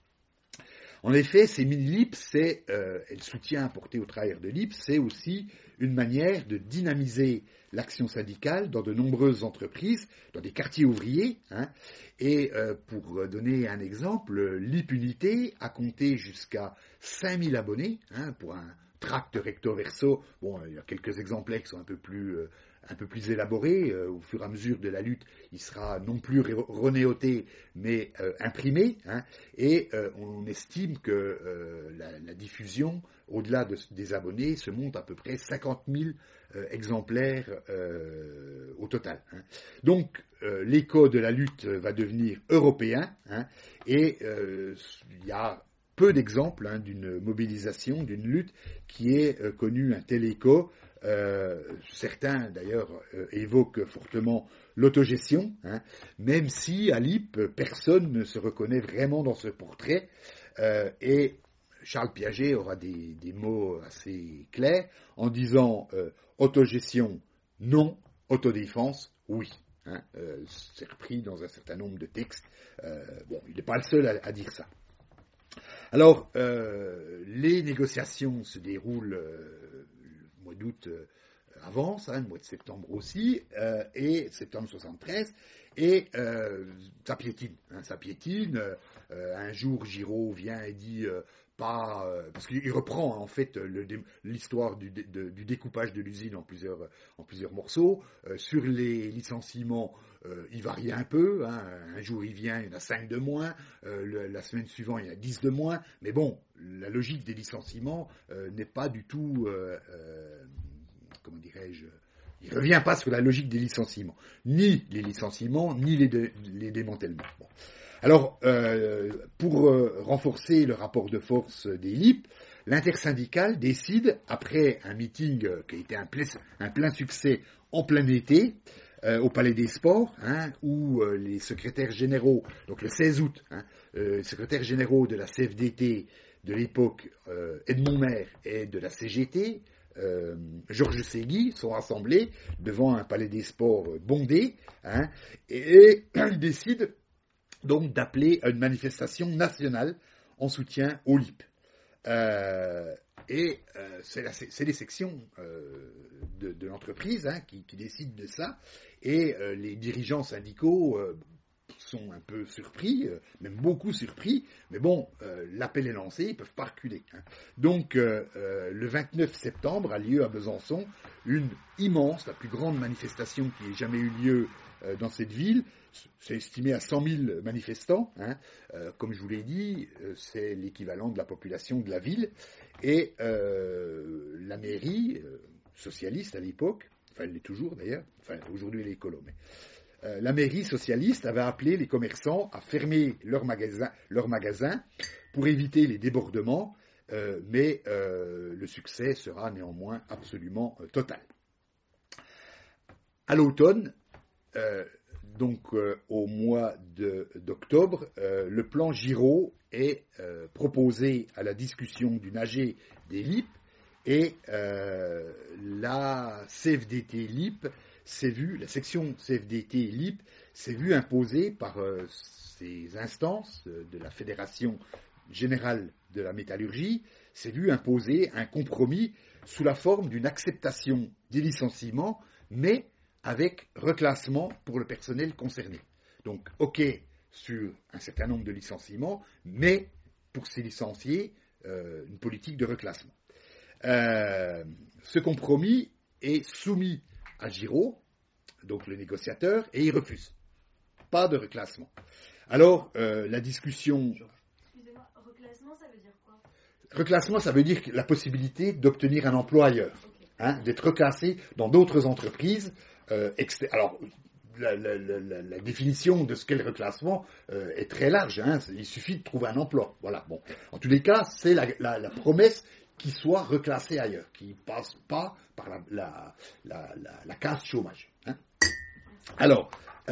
En effet, ces mini-L I P, c'est, euh, et le soutien apporté aux travailleurs de L I P, c'est aussi une manière de dynamiser l'action syndicale dans de nombreuses entreprises, dans des quartiers ouvriers. Hein, et euh, pour donner un exemple, l'Impunité a compté jusqu'à cinq mille abonnés, hein, pour un tract recto verso. Bon, il y a quelques exemplaires qui sont un peu plus, euh, un peu plus élaborés. Euh, au fur et à mesure de la lutte, il sera non plus renéoté, mais euh, imprimé. Hein, et euh, on estime que euh, la, la diffusion, au-delà de, des abonnés, se monte à peu près cinquante mille euh, exemplaires euh, au total. Hein. Donc, euh, l'écho de la lutte va devenir européen, hein, et euh, il y a peu d'exemples, hein, d'une mobilisation, d'une lutte qui ait euh, connu un tel écho. Euh, certains, d'ailleurs, euh, évoquent fortement l'autogestion, hein, même si, à L I P, personne ne se reconnaît vraiment dans ce portrait. Euh, et Charles Piaget aura des, des mots assez clairs en disant euh, autogestion, non, autodéfense, oui. Hein, euh, c'est repris dans un certain nombre de textes. Euh, bon, il n'est pas le seul à, à dire ça. Alors, euh, les négociations se déroulent euh, le mois d'août euh, avance, hein, le mois de septembre aussi, euh, et septembre soixante-treize, et euh, ça piétine, hein, ça piétine. Euh, un jour, Giraud vient et dit euh, pas, euh, parce qu'il reprend en fait le, l'histoire du, de, du découpage de l'usine en plusieurs, en plusieurs morceaux. Euh, sur les licenciements, euh, il varie un peu. Hein, un jour, il vient, il y en a cinq de moins. Euh, le, la semaine suivante, il y en a dix de moins. Mais bon, la logique des licenciements euh, n'est pas du tout, euh, euh, comment dirais-je, il ne revient pas sur la logique des licenciements, ni les licenciements, ni les, de, les démantèlements. Bon. Alors, euh, pour euh, renforcer le rapport de force des L I P, l'intersyndicale décide, après un meeting euh, qui a été un plein, un plein succès en plein été, euh, au Palais des Sports, hein, où euh, les secrétaires généraux, donc le seize août, hein, euh, les secrétaires généraux de la C F D T de l'époque, euh, Edmond Maire, et de la C G T, Euh, Georges Ségui, sont rassemblés devant un palais des sports bondé, hein, et, et ils décident donc d'appeler à une manifestation nationale en soutien au L I P. Euh, et euh, c'est, la, c'est les sections euh, de, de l'entreprise hein, qui, qui décident de ça, et euh, les dirigeants syndicaux euh, sont un peu surpris, euh, même beaucoup surpris, mais bon, euh, l'appel est lancé, ils ne peuvent pas reculer. Hein. Donc, euh, euh, le vingt-neuf septembre a lieu à Besançon une immense, la plus grande manifestation qui ait jamais eu lieu euh, dans cette ville. C'est estimé à cent mille manifestants. Hein. Euh, comme je vous l'ai dit, euh, c'est l'équivalent de la population de la ville. Et euh, la mairie, euh, socialiste à l'époque, enfin elle l'est toujours d'ailleurs, enfin aujourd'hui elle est écolo, mais Euh, la mairie socialiste avait appelé les commerçants à fermer leurs magasins, leurs magasins pour éviter les débordements, euh, mais euh, le succès sera néanmoins absolument euh, total. À l'automne, euh, donc euh, au mois de, d'octobre, euh, le plan Giraud est euh, proposé à la discussion d'une A G des L I P, et euh, la C F D T L I P s'est vue, la section C F D T L I P s'est vue imposer par euh, ces instances euh, de la Fédération Générale de la Métallurgie, s'est vue imposer un compromis sous la forme d'une acceptation des licenciements, mais avec reclassement pour le personnel concerné. Donc, OK sur un certain nombre de licenciements, mais pour ces licenciés, euh, une politique de reclassement. Euh, ce compromis est soumis à Giraud, donc le négociateur, et il refuse. Pas de reclassement. Alors, euh, la discussion... Excusez-moi, reclassement, ça veut dire quoi ? Reclassement, ça veut dire la possibilité d'obtenir un emploi ailleurs, okay. hein, d'être reclassé dans d'autres entreprises. Euh, exter- Alors, la, la, la, la définition de ce qu'est le reclassement euh, est très large. Hein, il suffit de trouver un emploi. Voilà. Bon. En tous les cas, c'est la, la, la promesse qui soit reclassé ailleurs, qui ne passe pas par la, la, la, la, la case chômage. Hein. Alors,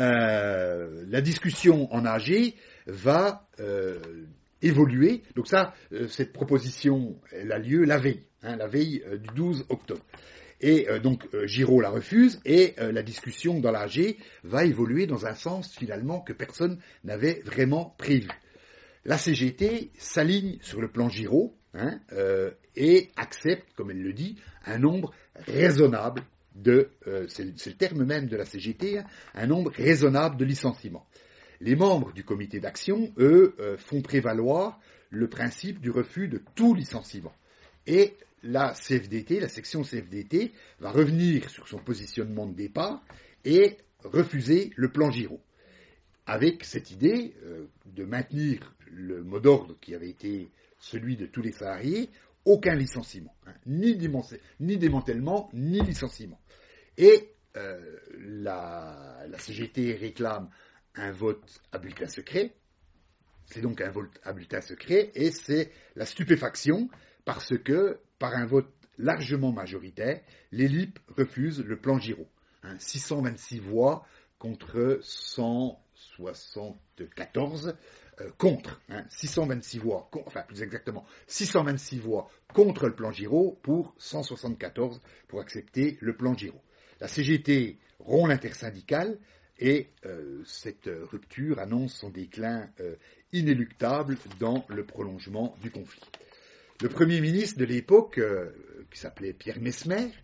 euh, la discussion en A G va euh, évoluer. Donc ça, euh, cette proposition, elle a lieu la veille, hein, la veille euh, du douze octobre. Et euh, donc euh, Giraud la refuse, et euh, la discussion dans l'A G va évoluer dans un sens finalement que personne n'avait vraiment prévu. La C G T s'aligne sur le plan Giraud, hein, euh, et accepte, comme elle le dit, un nombre raisonnable de, euh, c'est, c'est le terme même de la C G T, hein, un nombre raisonnable de licenciements. Les membres du comité d'action, eux, euh, font prévaloir le principe du refus de tout licenciement. Et la C F D T, la section C F D T, va revenir sur son positionnement de départ et refuser le plan Giraud, avec cette idée euh, de maintenir le mot d'ordre qui avait été celui de tous les salariés, aucun licenciement, hein, ni, démant- ni démantèlement, ni licenciement. Et euh, la, la C G T réclame un vote à bulletin secret, c'est donc un vote à bulletin secret, et c'est la stupéfaction, parce que, par un vote largement majoritaire, les L I P refusent le plan Giraud. Hein, six cent vingt-six voix contre cent soixante-quatorze euh, contre. Hein, six cent vingt-six voix, con, enfin plus exactement, six cent vingt-six voix contre le plan Giraud pour cent soixante-quatorze pour accepter le plan Giraud. La C G T rompt l'intersyndicale, et euh, cette rupture annonce son déclin euh, inéluctable dans le prolongement du conflit. Le Premier ministre de l'époque, euh, qui s'appelait Pierre Messmer,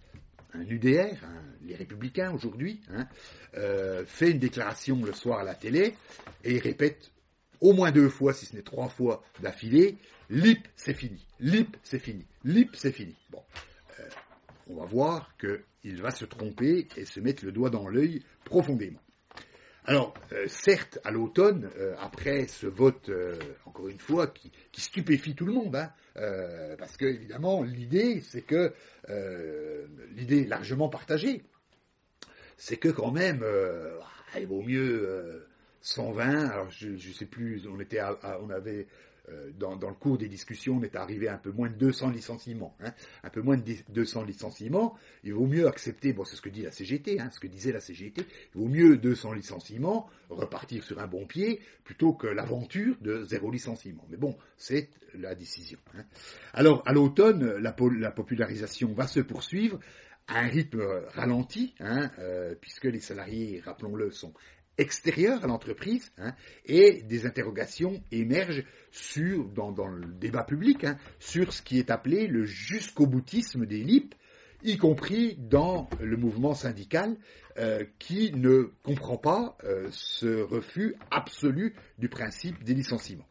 un U D R, hein, les Républicains aujourd'hui, hein, euh, fait une déclaration le soir à la télé et il répète au moins deux fois, si ce n'est trois fois d'affilée, l'I P c'est fini, l'I P c'est fini, l'I P c'est fini. Bon, euh, on va voir qu'il va se tromper et se mettre le doigt dans l'œil profondément. Alors, euh, certes, à l'automne, euh, après ce vote, euh, encore une fois, qui, qui stupéfie tout le monde, hein, euh, parce que, évidemment, l'idée, c'est que, euh, l'idée largement partagée, c'est que quand même, euh, il vaut mieux euh, cent vingt, alors je ne sais plus, on, était à, à, on avait... Dans, dans le cours des discussions, on est arrivé à un peu moins de deux cents licenciements. Hein, un peu moins de deux cents licenciements. Il vaut mieux accepter, bon, c'est ce que dit la C G T, hein, ce que disait la C G T, il vaut mieux deux cents licenciements, repartir sur un bon pied, plutôt que l'aventure de zéro licenciement. Mais bon, c'est la décision. Hein. Alors, à l'automne, la, la popularisation va se poursuivre à un rythme ralenti, hein, euh, puisque les salariés, rappelons-le, sont extérieurs à l'entreprise, hein, et des interrogations émergent sur, dans, dans le débat public, hein, sur ce qui est appelé le jusqu'au-boutisme des L I P, y compris dans le mouvement syndical, euh, qui ne comprend pas euh, ce refus absolu du principe des licenciements.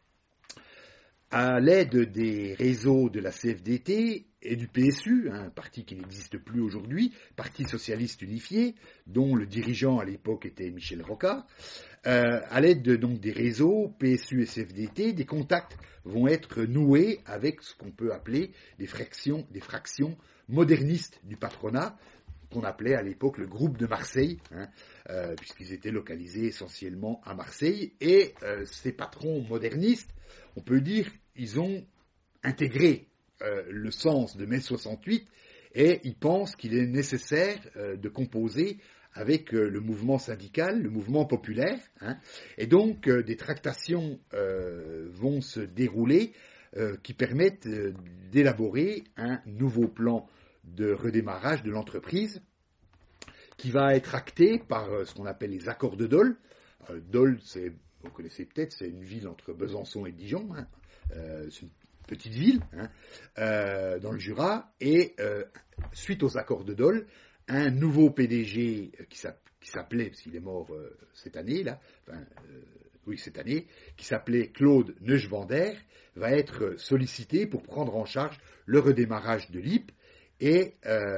À l'aide des réseaux de la C F D T et du P S U, un parti qui n'existe plus aujourd'hui, Parti socialiste unifié, dont le dirigeant à l'époque était Michel Rocard, euh, à l'aide de, donc des réseaux P S U et C F D T, des contacts vont être noués avec ce qu'on peut appeler des fractions, des fractions modernistes du patronat, qu'on appelait à l'époque le groupe de Marseille, hein, euh, puisqu'ils étaient localisés essentiellement à Marseille, et euh, ces patrons modernistes, on peut dire, ils ont intégré euh, le sens de mai soixante-huit et ils pensent qu'il est nécessaire euh, de composer avec euh, le mouvement syndical, le mouvement populaire, hein, et donc euh, des tractations euh, vont se dérouler euh, qui permettent euh, d'élaborer un nouveau plan de redémarrage de l'entreprise qui va être acté par euh, ce qu'on appelle les accords de Dole. Euh, Dole, c'est, vous connaissez peut-être, c'est une ville entre Besançon et Dijon, hein. Euh, c'est une petite ville, hein, euh, dans le Jura, et euh, suite aux accords de Dole, un nouveau P D G qui s'appelait, parce qu'il est mort euh, cette année, là, enfin, euh, oui, cette année, qui s'appelait Claude Neuschwander, va être sollicité pour prendre en charge le redémarrage de l'I P. Et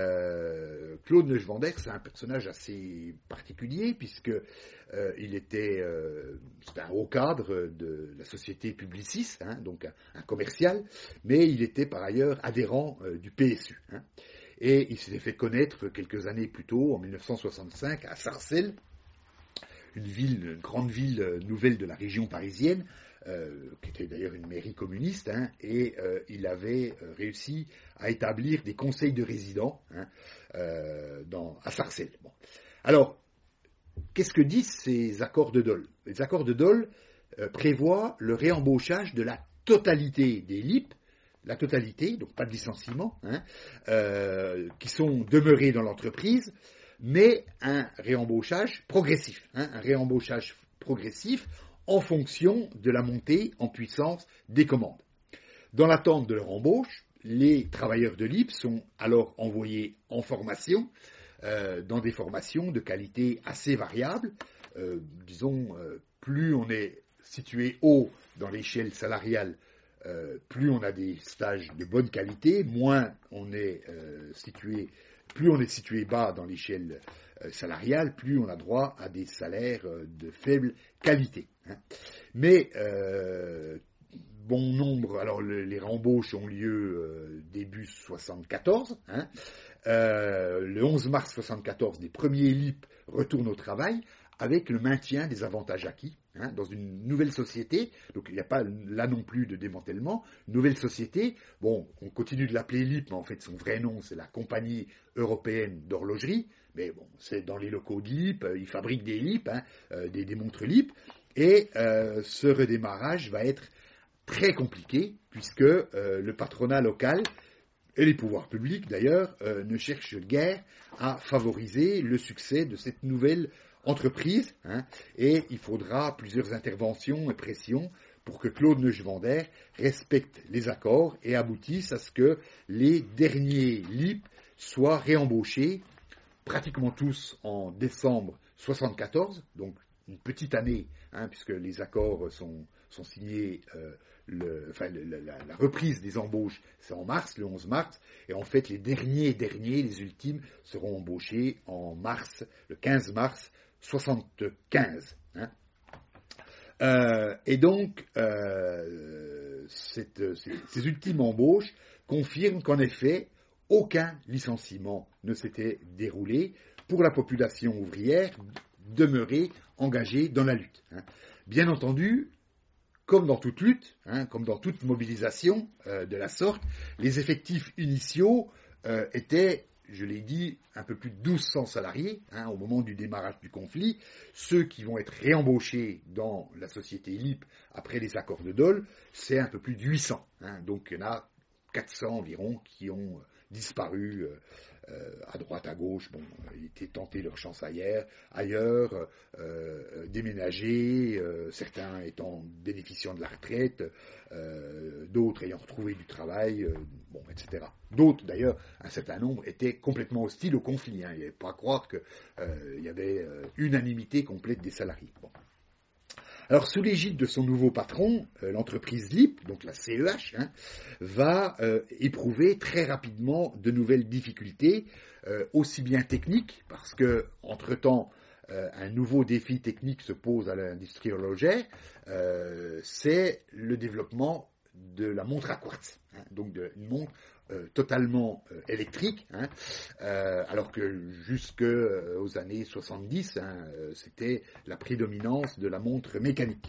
euh, Claude Neuschwander, c'est un personnage assez particulier, puisque euh, il était, euh, c'était un haut cadre de la société Publicis, hein, donc un, un commercial, mais il était par ailleurs adhérent euh, du P S U. Hein, et il s'était fait connaître quelques années plus tôt, en mille neuf cent soixante-cinq, à Sarcelles, une ville, une grande ville nouvelle de la région parisienne, euh, qui était d'ailleurs une mairie communiste, hein, et euh, il avait euh, réussi à établir des conseils de résidents, hein, euh, dans, à Sarcelles. Bon. Alors, qu'est-ce que disent ces accords de Dole ? Les accords de Dole euh, prévoient le réembauchage de la totalité des L I P, la totalité, donc pas de licenciement, hein, euh, qui sont demeurés dans l'entreprise, mais un réembauchage progressif, hein, un réembauchage progressif en fonction de la montée en puissance des commandes. Dans l'attente de leur embauche, les travailleurs de L I P sont alors envoyés en formation, euh, dans des formations de qualité assez variable. Euh, disons, euh, plus on est situé haut dans l'échelle salariale, euh, plus on a des stages de bonne qualité, moins on est euh, situé, plus on est situé bas dans l'échelle euh, salariale, plus on a droit à des salaires euh, de faible qualité. Hein. Mais euh, bon nombre, alors le, les rembauches ont lieu euh, début soixante-quatorze. Hein. Euh, le onze mars soixante-quatorze, les premiers L I P retournent au travail avec le maintien des avantages acquis, hein, dans une nouvelle société. Donc il n'y a pas là non plus de démantèlement. Nouvelle société, bon, on continue de l'appeler L I P, mais en fait son vrai nom c'est la Compagnie Européenne d'Horlogerie. Mais bon, c'est dans les locaux de L I P, ils fabriquent des L I P, hein, euh, des, des montres L I P. Et euh, ce redémarrage va être très compliqué, puisque euh, le patronat local et les pouvoirs publics d'ailleurs euh, ne cherchent guère à favoriser le succès de cette nouvelle entreprise, hein, et il faudra plusieurs interventions et pressions pour que Claude Neuschwander respecte les accords et aboutisse à ce que les derniers L I P soient réembauchés, pratiquement tous en décembre soixante-quatorze, donc une petite année, hein, puisque les accords sont, sont signés, euh, le, enfin, le, la, la reprise des embauches, c'est en mars, le onze mars, et en fait, les derniers derniers, les ultimes, seront embauchés en mars, le quinze mars soixante-quinze. Hein. Euh, et donc, euh, cette, ces, ces ultimes embauches confirment qu'en effet, aucun licenciement ne s'était déroulé pour la population ouvrière demeurée engagée dans la lutte. Hein. Bien entendu, comme dans toute lutte, hein, comme dans toute mobilisation euh, de la sorte, les effectifs initiaux euh, étaient, je l'ai dit, un peu plus de douze cents salariés hein, au moment du démarrage du conflit. Ceux qui vont être réembauchés dans la société L I P après les accords de Dole, c'est un peu plus de huit cents. Hein, donc il y en a quatre cents environ qui ont disparu euh, euh, à droite, à gauche, bon, ils étaient tentés leur chance ailleurs, ailleurs euh, déménagés, euh, certains étant bénéficiant de la retraite, euh, d'autres ayant retrouvé du travail, euh, bon, et cetera. D'autres, d'ailleurs, un certain nombre étaient complètement hostiles au conflit. Hein. Il n'y avait pas à croire qu'il euh, y avait euh, unanimité complète des salariés. Bon. Alors, sous l'égide de son nouveau patron, euh, l'entreprise L I P, donc la C E H, hein, va euh, éprouver très rapidement de nouvelles difficultés, euh, aussi bien techniques, parce que, entre-temps, euh, un nouveau défi technique se pose à l'industrie horlogère, euh, c'est le développement de la montre à quartz, hein, donc de, une montre euh, totalement euh, électrique, hein, euh, alors que jusque euh, aux années soixante-dix, hein, euh, c'était la prédominance de la montre mécanique.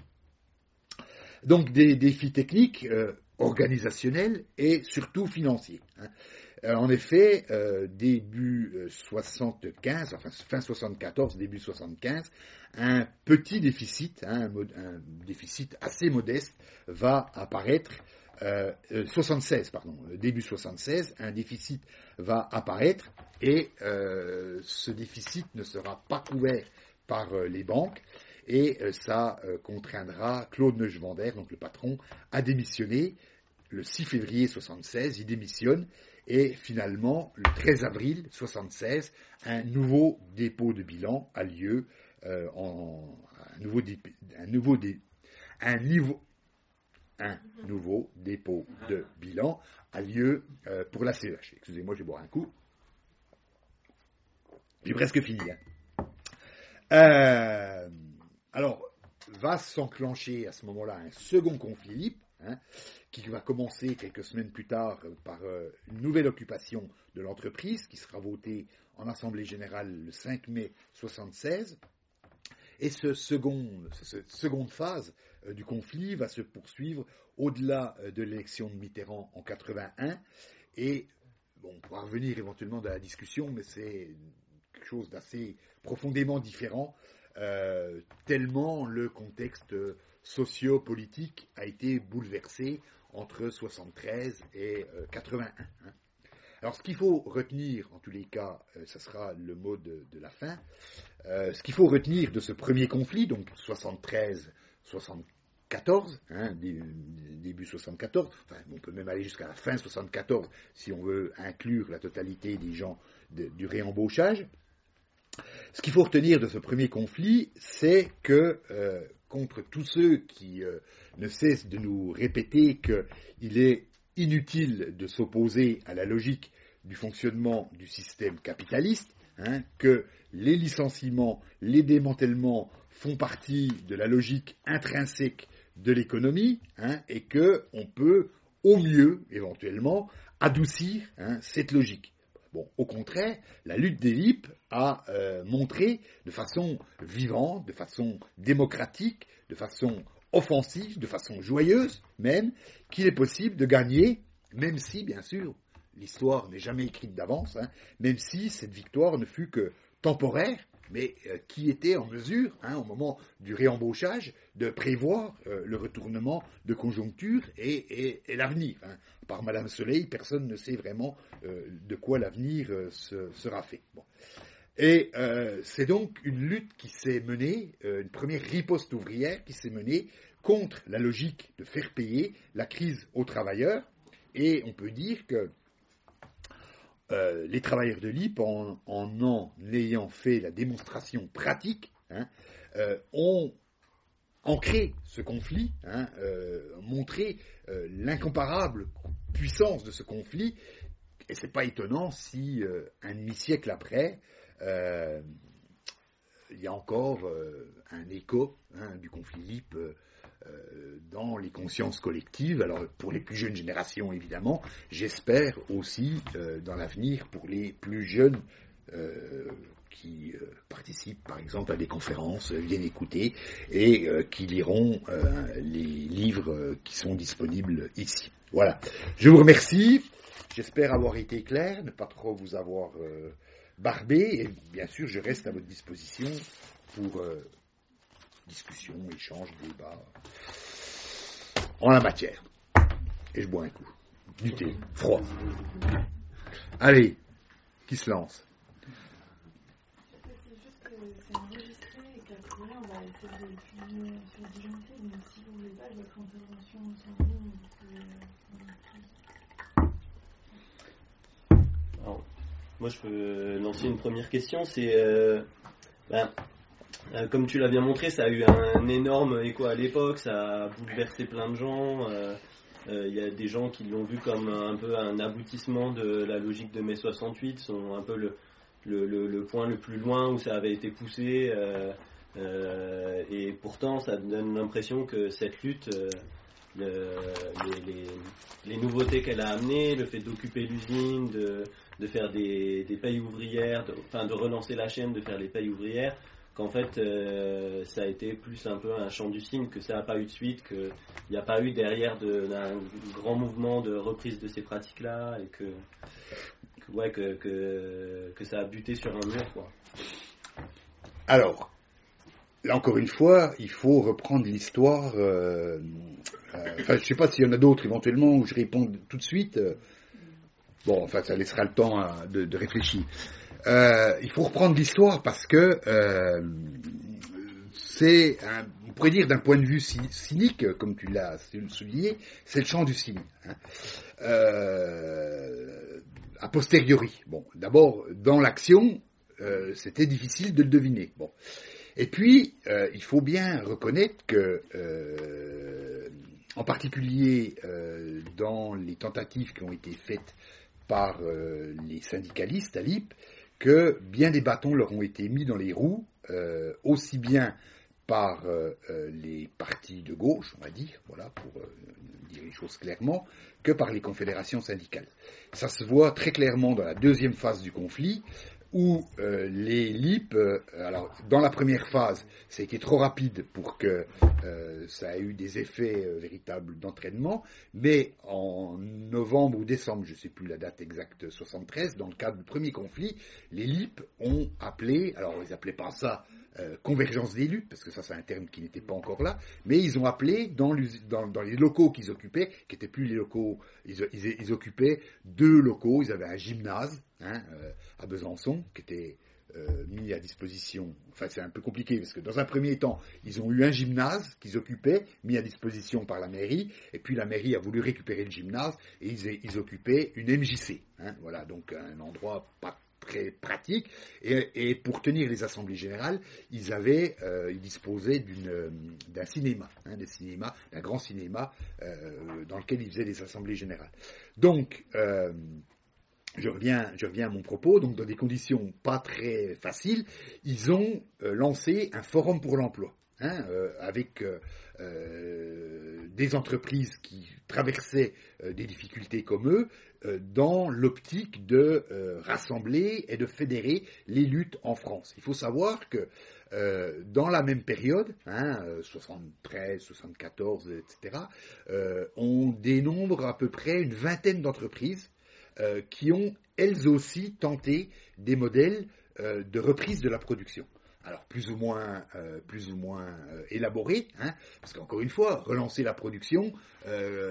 Donc des défis techniques, euh, organisationnels et surtout financiers. Hein. Euh, en effet, euh, début euh, soixante-quinze, enfin fin soixante-quatorze, début soixante-quinze, un petit déficit, hein, un, un déficit assez modeste, va apparaître. Euh, soixante-seize, pardon, début soixante-seize, un déficit va apparaître et euh, ce déficit ne sera pas couvert par euh, les banques et euh, ça euh, contraindra Claude Neuschwander, donc le patron, à démissionner. Le six février soixante-seize, il démissionne et finalement, le treize avril soixante-seize, un nouveau dépôt de bilan a lieu, euh, en, un nouveau, dé, un nouveau dé, un niveau Un nouveau dépôt de bilan a lieu euh, pour la C E H. Excusez-moi, je vais boire un coup. J'ai presque fini. Hein. Euh, alors, va s'enclencher à ce moment-là un second conflit L I P, hein, qui va commencer quelques semaines plus tard par euh, une nouvelle occupation de l'entreprise, qui sera votée en Assemblée générale le cinq mai soixante-seize. Et ce second, cette seconde phase euh, du conflit va se poursuivre au-delà euh, de l'élection de Mitterrand en quatre-vingt-un. Et bon, on pourra revenir éventuellement dans la discussion, mais c'est quelque chose d'assez profondément différent, euh, tellement le contexte socio-politique a été bouleversé entre soixante-treize et euh, quatre-vingt-un. Hein. Alors, ce qu'il faut retenir, en tous les cas, euh, ça sera le mot de, de la fin, euh, ce qu'il faut retenir de ce premier conflit, donc soixante-treize soixante-quatorze, hein, début soixante-quatorze, enfin, on peut même aller jusqu'à la fin soixante-quatorze si on veut inclure la totalité des gens de, du réembauchage. Ce qu'il faut retenir de ce premier conflit, c'est que, euh, contre tous ceux qui euh, ne cessent de nous répéter qu'il est inutile de s'opposer à la logique du fonctionnement du système capitaliste, hein, que les licenciements, les démantèlements font partie de la logique intrinsèque de l'économie, hein, et qu'on peut au mieux, éventuellement, adoucir hein, cette logique. Bon, au contraire, la lutte des L I P a euh, montré de façon vivante, de façon démocratique, de façon offensive, de façon joyeuse même, qu'il est possible de gagner, même si, bien sûr, l'histoire n'est jamais écrite d'avance, hein, même si cette victoire ne fut que temporaire, mais euh, qui était en mesure, hein, au moment du réembauchage, de prévoir euh, le retournement de conjoncture et, et, et l'avenir. Hein. Par Madame Soleil, personne ne sait vraiment euh, de quoi l'avenir euh, se, sera fait. Bon. Et euh, c'est donc une lutte qui s'est menée, euh, une première riposte ouvrière qui s'est menée contre la logique de faire payer la crise aux travailleurs. Et on peut dire que euh, les travailleurs de l'I P, en, en en ayant fait la démonstration pratique, hein, euh, ont ancré ce conflit, hein, euh, montré euh, l'incomparable puissance de ce conflit, et c'est pas étonnant si euh, un demi-siècle après, euh, il y a encore euh, un écho, hein, du conflit L I P euh, dans les consciences collectives. Alors pour les plus jeunes générations évidemment, j'espère aussi euh, dans l'avenir pour les plus jeunes euh, qui euh, participent par exemple à des conférences, euh, viennent écouter et euh, qui liront euh, les livres euh, qui sont disponibles ici. Voilà. Je vous remercie. J'espère avoir été clair, ne pas trop vous avoir euh, barbé, et bien sûr je reste à votre disposition pour euh, discussion, échange, débat en la matière. Et je bois un coup. Du thé, froid. Allez, qui se lance? C'est juste que c'est enregistré et qu'après on va essayer de le publier sur Dijonfil, mais si vous voulez pas, votre intervention en ligne, vous pouvez... Alors, moi, je peux lancer une première question. C'est, euh, ben, euh, comme tu l'as bien montré, ça a eu un énorme écho à l'époque, ça a bouleversé plein de gens. Il euh, euh, y a des gens qui l'ont vu comme un peu un aboutissement de la logique de mai soixante-huit, sont un peu le, le, le, le point le plus loin où ça avait été poussé. Euh, euh, et pourtant, ça donne l'impression que cette lutte... Euh, Le, les, les, les nouveautés qu'elle a amenées, le fait d'occuper l'usine, de, de faire des, des payes ouvrières, de, enfin de relancer la chaîne, de faire les payes ouvrières, qu'en fait euh, ça a été plus un peu un chant du cygne, que ça n'a pas eu de suite, qu'il n'y a pas eu derrière de, d'un grand mouvement de reprise de ces pratiques-là, et que, que, ouais, que, que, que ça a buté sur un mur, quoi. Alors, là encore une fois, il faut reprendre l'histoire. Euh, euh, enfin, je ne sais pas s'il y en a d'autres éventuellement où je réponds tout de suite. Bon, enfin, ça laissera le temps à, de, de réfléchir. Euh, il faut reprendre l'histoire parce que euh, c'est, un, on pourrait dire d'un point de vue cynique, comme tu l'as souligné, c'est le chant du cygne. Hein. Euh, a posteriori. Bon, d'abord, dans l'action, euh, c'était difficile de le deviner. Bon. Et puis, euh, il faut bien reconnaître que, euh, en particulier euh, dans les tentatives qui ont été faites par euh, les syndicalistes à l'I P, que bien des bâtons leur ont été mis dans les roues, euh, aussi bien par euh, les partis de gauche, on va dire, voilà, pour euh, dire les choses clairement, que par les confédérations syndicales. Ça se voit très clairement dans la deuxième phase du conflit, où euh, les L I P, euh, alors dans la première phase, ça a été trop rapide pour que euh, ça ait eu des effets euh, véritables d'entraînement, mais en novembre ou décembre, je ne sais plus la date exacte, soixante-treize, dans le cadre du premier conflit, les L I P ont appelé, alors ils n'appelaient pas ça euh, convergence des luttes, parce que ça c'est un terme qui n'était pas encore là, mais ils ont appelé dans, dans, dans les locaux qu'ils occupaient, qui n'étaient plus les locaux, ils, ils, ils occupaient deux locaux, ils avaient un gymnase, Hein, euh, à Besançon, qui était euh, mis à disposition. Enfin, c'est un peu compliqué parce que dans un premier temps, ils ont eu un gymnase qu'ils occupaient, mis à disposition par la mairie, et puis la mairie a voulu récupérer le gymnase et ils, ils occupaient une M J C. Hein, voilà, donc un endroit pas très pratique. Et, et pour tenir les assemblées générales, ils avaient, euh, ils disposaient d'une, d'un cinéma, hein, des cinémas, d'un grand cinéma euh, dans lequel ils faisaient des assemblées générales. Donc euh, Je reviens, je reviens à mon propos, donc dans des conditions pas très faciles, ils ont euh, lancé un forum pour l'emploi, hein, euh, avec euh, euh, des entreprises qui traversaient euh, des difficultés comme eux, euh, dans l'optique de euh, rassembler et de fédérer les luttes en France. Il faut savoir que euh, dans la même période, hein, soixante-treize, soixante-quatorze, et cetera, euh, on dénombre à peu près une vingtaine d'entreprises Euh, qui ont elles aussi tenté des modèles euh, de reprise de la production. Alors plus ou moins, euh, plus ou moins euh, élaborés, hein, parce qu'encore une fois, relancer la production, euh,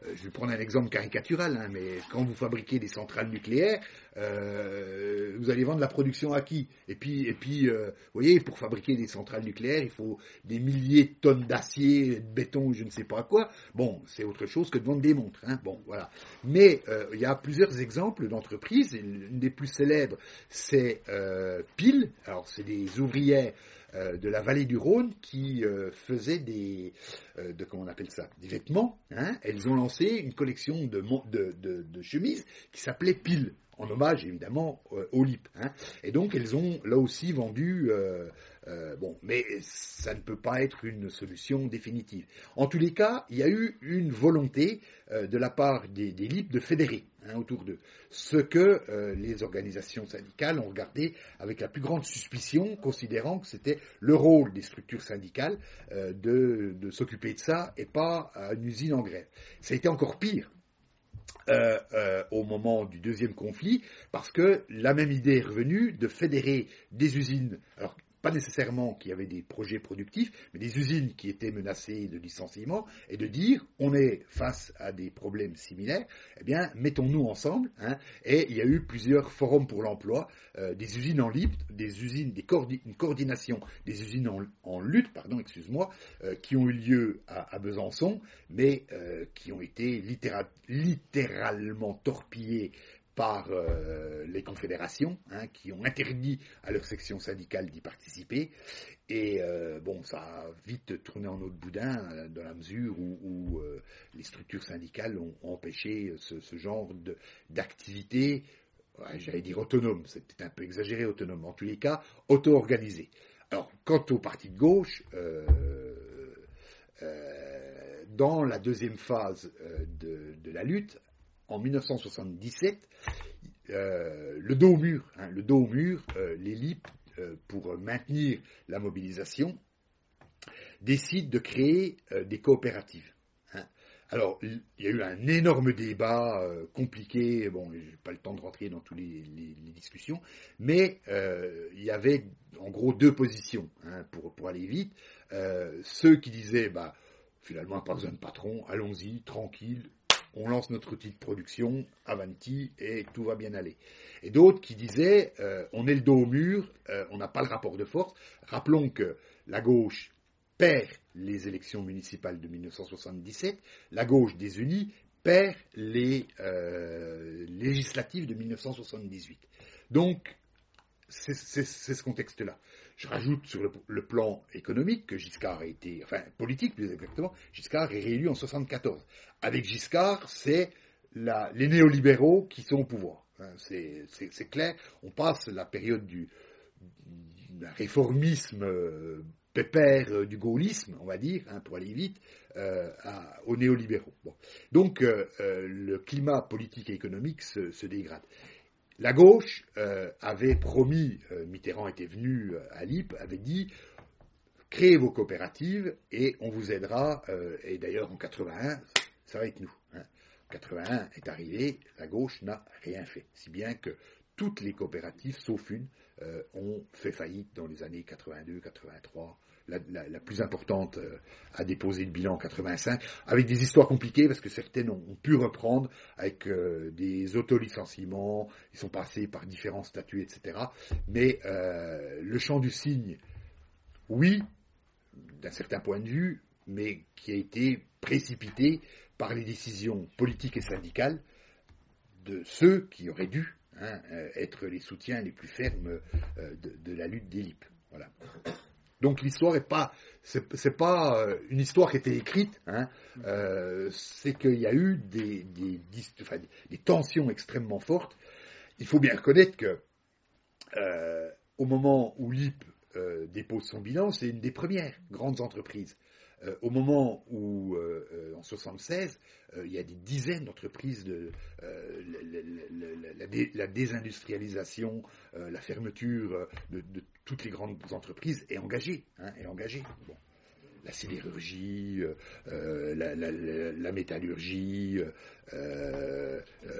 je vais prendre un exemple caricatural, hein, mais quand vous fabriquez des centrales nucléaires, euh, vous allez vendre la production à qui? Et puis, et puis euh, vous voyez, pour fabriquer des centrales nucléaires, il faut des milliers de tonnes d'acier, de béton, je ne sais pas quoi. Bon, c'est autre chose que de vendre des montres. Hein. Bon, voilà. Mais euh, il y a plusieurs exemples d'entreprises. Une des plus célèbres, c'est euh, Pile. Alors, c'est des ouvrières euh, de la vallée du Rhône qui euh, faisaient des, euh, de comment on appelle ça, des vêtements. Hein. Elles ont lancé une collection de, de, de, de chemises qui s'appelait Pile, en hommage évidemment euh, au L I P. Hein. Et donc elles ont là aussi vendu, euh, euh, bon, mais ça ne peut pas être une solution définitive. En tous les cas, il y a eu une volonté euh, de la part des, des L I P de fédérer hein, autour d'eux, ce que euh, les organisations syndicales ont regardé avec la plus grande suspicion, considérant que c'était le rôle des structures syndicales euh, de, de s'occuper de ça et pas à une usine en grève. Ça a été encore pire. Euh, euh, au moment du deuxième conflit, parce que la même idée est revenue de fédérer des usines, alors pas nécessairement qu'il y avait des projets productifs, mais des usines qui étaient menacées de licenciement, et de dire, on est face à des problèmes similaires, eh bien, mettons-nous ensemble, hein, et il y a eu plusieurs forums pour l'emploi, euh, des usines en libre, des usines, des coordi- une coordination des usines en, en lutte, pardon, excuse-moi, euh, qui ont eu lieu à, à Besançon, mais euh, qui ont été littéra- littéralement torpillées par euh, les confédérations, hein, qui ont interdit à leur section syndicale d'y participer. Et euh, bon, ça a vite tourné en eau de boudin, euh, dans la mesure où, où euh, les structures syndicales ont, ont empêché ce, ce genre de, d'activité, ouais, j'allais dire autonome, c'est peut-être un peu exagéré autonome, en tous les cas, auto-organisée. Alors, quant au parti de gauche, euh, euh, dans la deuxième phase euh, de, de la lutte, en dix-neuf cent soixante-dix-sept, euh, le dos au mur, hein, le dos au mur, euh, les L I P, euh, pour maintenir la mobilisation, décident de créer euh, des coopératives. Hein. Alors, il y a eu un énorme débat euh, compliqué, bon, je n'ai pas le temps de rentrer dans toutes les, les, les discussions, mais euh, il y avait en gros deux positions, hein, pour, pour aller vite. Euh, ceux qui disaient, bah, finalement, pas besoin de patron, allons-y, tranquille, on lance notre outil de production, avanti, et tout va bien aller. Et d'autres qui disaient, euh, on est le dos au mur, euh, on n'a pas le rapport de force. Rappelons que la gauche perd les élections municipales de dix-neuf cent soixante-dix-sept, la gauche des Unis perd les euh, législatives de dix-neuf cent soixante-dix-huit. Donc, c'est, c'est, c'est ce contexte-là. Je rajoute sur le, le plan économique que Giscard a été, enfin politique plus exactement, Giscard est réélu en soixante-quatorze. Avec Giscard, c'est la, les néolibéraux qui sont au pouvoir. Hein, c'est, c'est, c'est clair, on passe la période du, du réformisme euh, pépère, euh, du gaullisme, on va dire, hein, pour aller vite, euh, à, aux néolibéraux. Bon. Donc euh, euh, le climat politique et économique se, se dégrade. La gauche euh, avait promis, euh, Mitterrand était venu à L I P, avait dit créez vos coopératives et on vous aidera. Euh, et d'ailleurs en quatre-vingt-un, ça va être nous. Hein. quatre-vingt-un est arrivé, la gauche n'a rien fait, si bien que toutes les coopératives, sauf une, euh, ont fait faillite dans les années quatre-vingt-deux quatre-vingt-trois. La, la, la plus importante euh, a déposé le bilan en quatre-vingt-cinq, avec des histoires compliquées, parce que certaines ont, ont pu reprendre avec euh, des autolicenciements, ils sont passés par différents statuts, et cetera. Mais euh, le chant du cygne, oui, d'un certain point de vue, mais qui a été précipité par les décisions politiques et syndicales de ceux qui auraient dû hein, être les soutiens les plus fermes euh, de, de la lutte des L I P. Voilà. Donc l'histoire est pas, c'est, c'est pas euh, une histoire qui a été écrite, hein, euh, c'est qu'il y a eu des, des, des, enfin, des tensions extrêmement fortes. Il faut bien reconnaître que euh, au moment où L I P euh, dépose son bilan, c'est une des premières grandes entreprises. Euh, au moment où, euh, euh, en soixante-seize, euh, il y a des dizaines d'entreprises, de, euh, la, la, la, la, dé, la désindustrialisation, euh, la fermeture de, de toutes les grandes entreprises est engagée. Hein, est engagée. Bon. La sidérurgie, euh, la, la, la, la métallurgie, euh,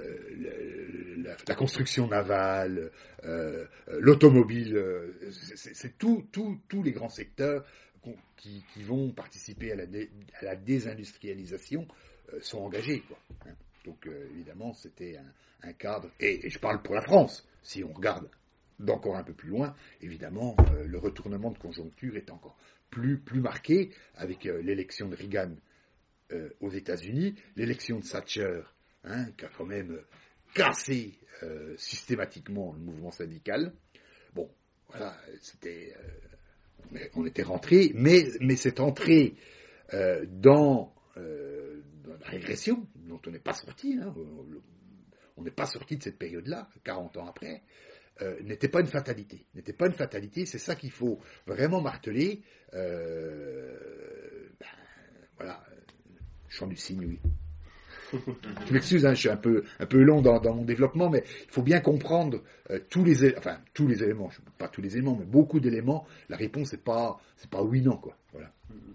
euh, la, la construction navale, euh, l'automobile, c'est, c'est tous tout, tout les grands secteurs Qui, qui vont participer à la, dé, à la désindustrialisation euh, sont engagés, quoi. Hein. Donc euh, évidemment, c'était un, un cadre, et, et je parle pour la France, si on regarde d'encore un peu plus loin, évidemment, euh, le retournement de conjoncture est encore plus, plus marqué avec euh, l'élection de Reagan euh, aux États-Unis, l'élection de Thatcher, hein, qui a quand même euh, cassé euh, systématiquement le mouvement syndical. Bon, voilà, c'était, euh, on, est, on était rentré, mais, mais cette entrée euh, dans, euh, dans la régression, dont on n'est pas sorti, hein, on n'est pas sorti de cette période-là, quarante ans après, Euh, n'était pas une fatalité. N'était pas une fatalité, c'est ça qu'il faut vraiment marteler. Euh, ben, voilà, chant du cygne, oui. Je m'excuse, hein, je suis un peu, un peu long dans, dans mon développement, mais il faut bien comprendre euh, tous les, éle- enfin tous les éléments, je, pas tous les éléments, mais beaucoup d'éléments. La réponse c'est pas, c'est pas oui non quoi. Voilà.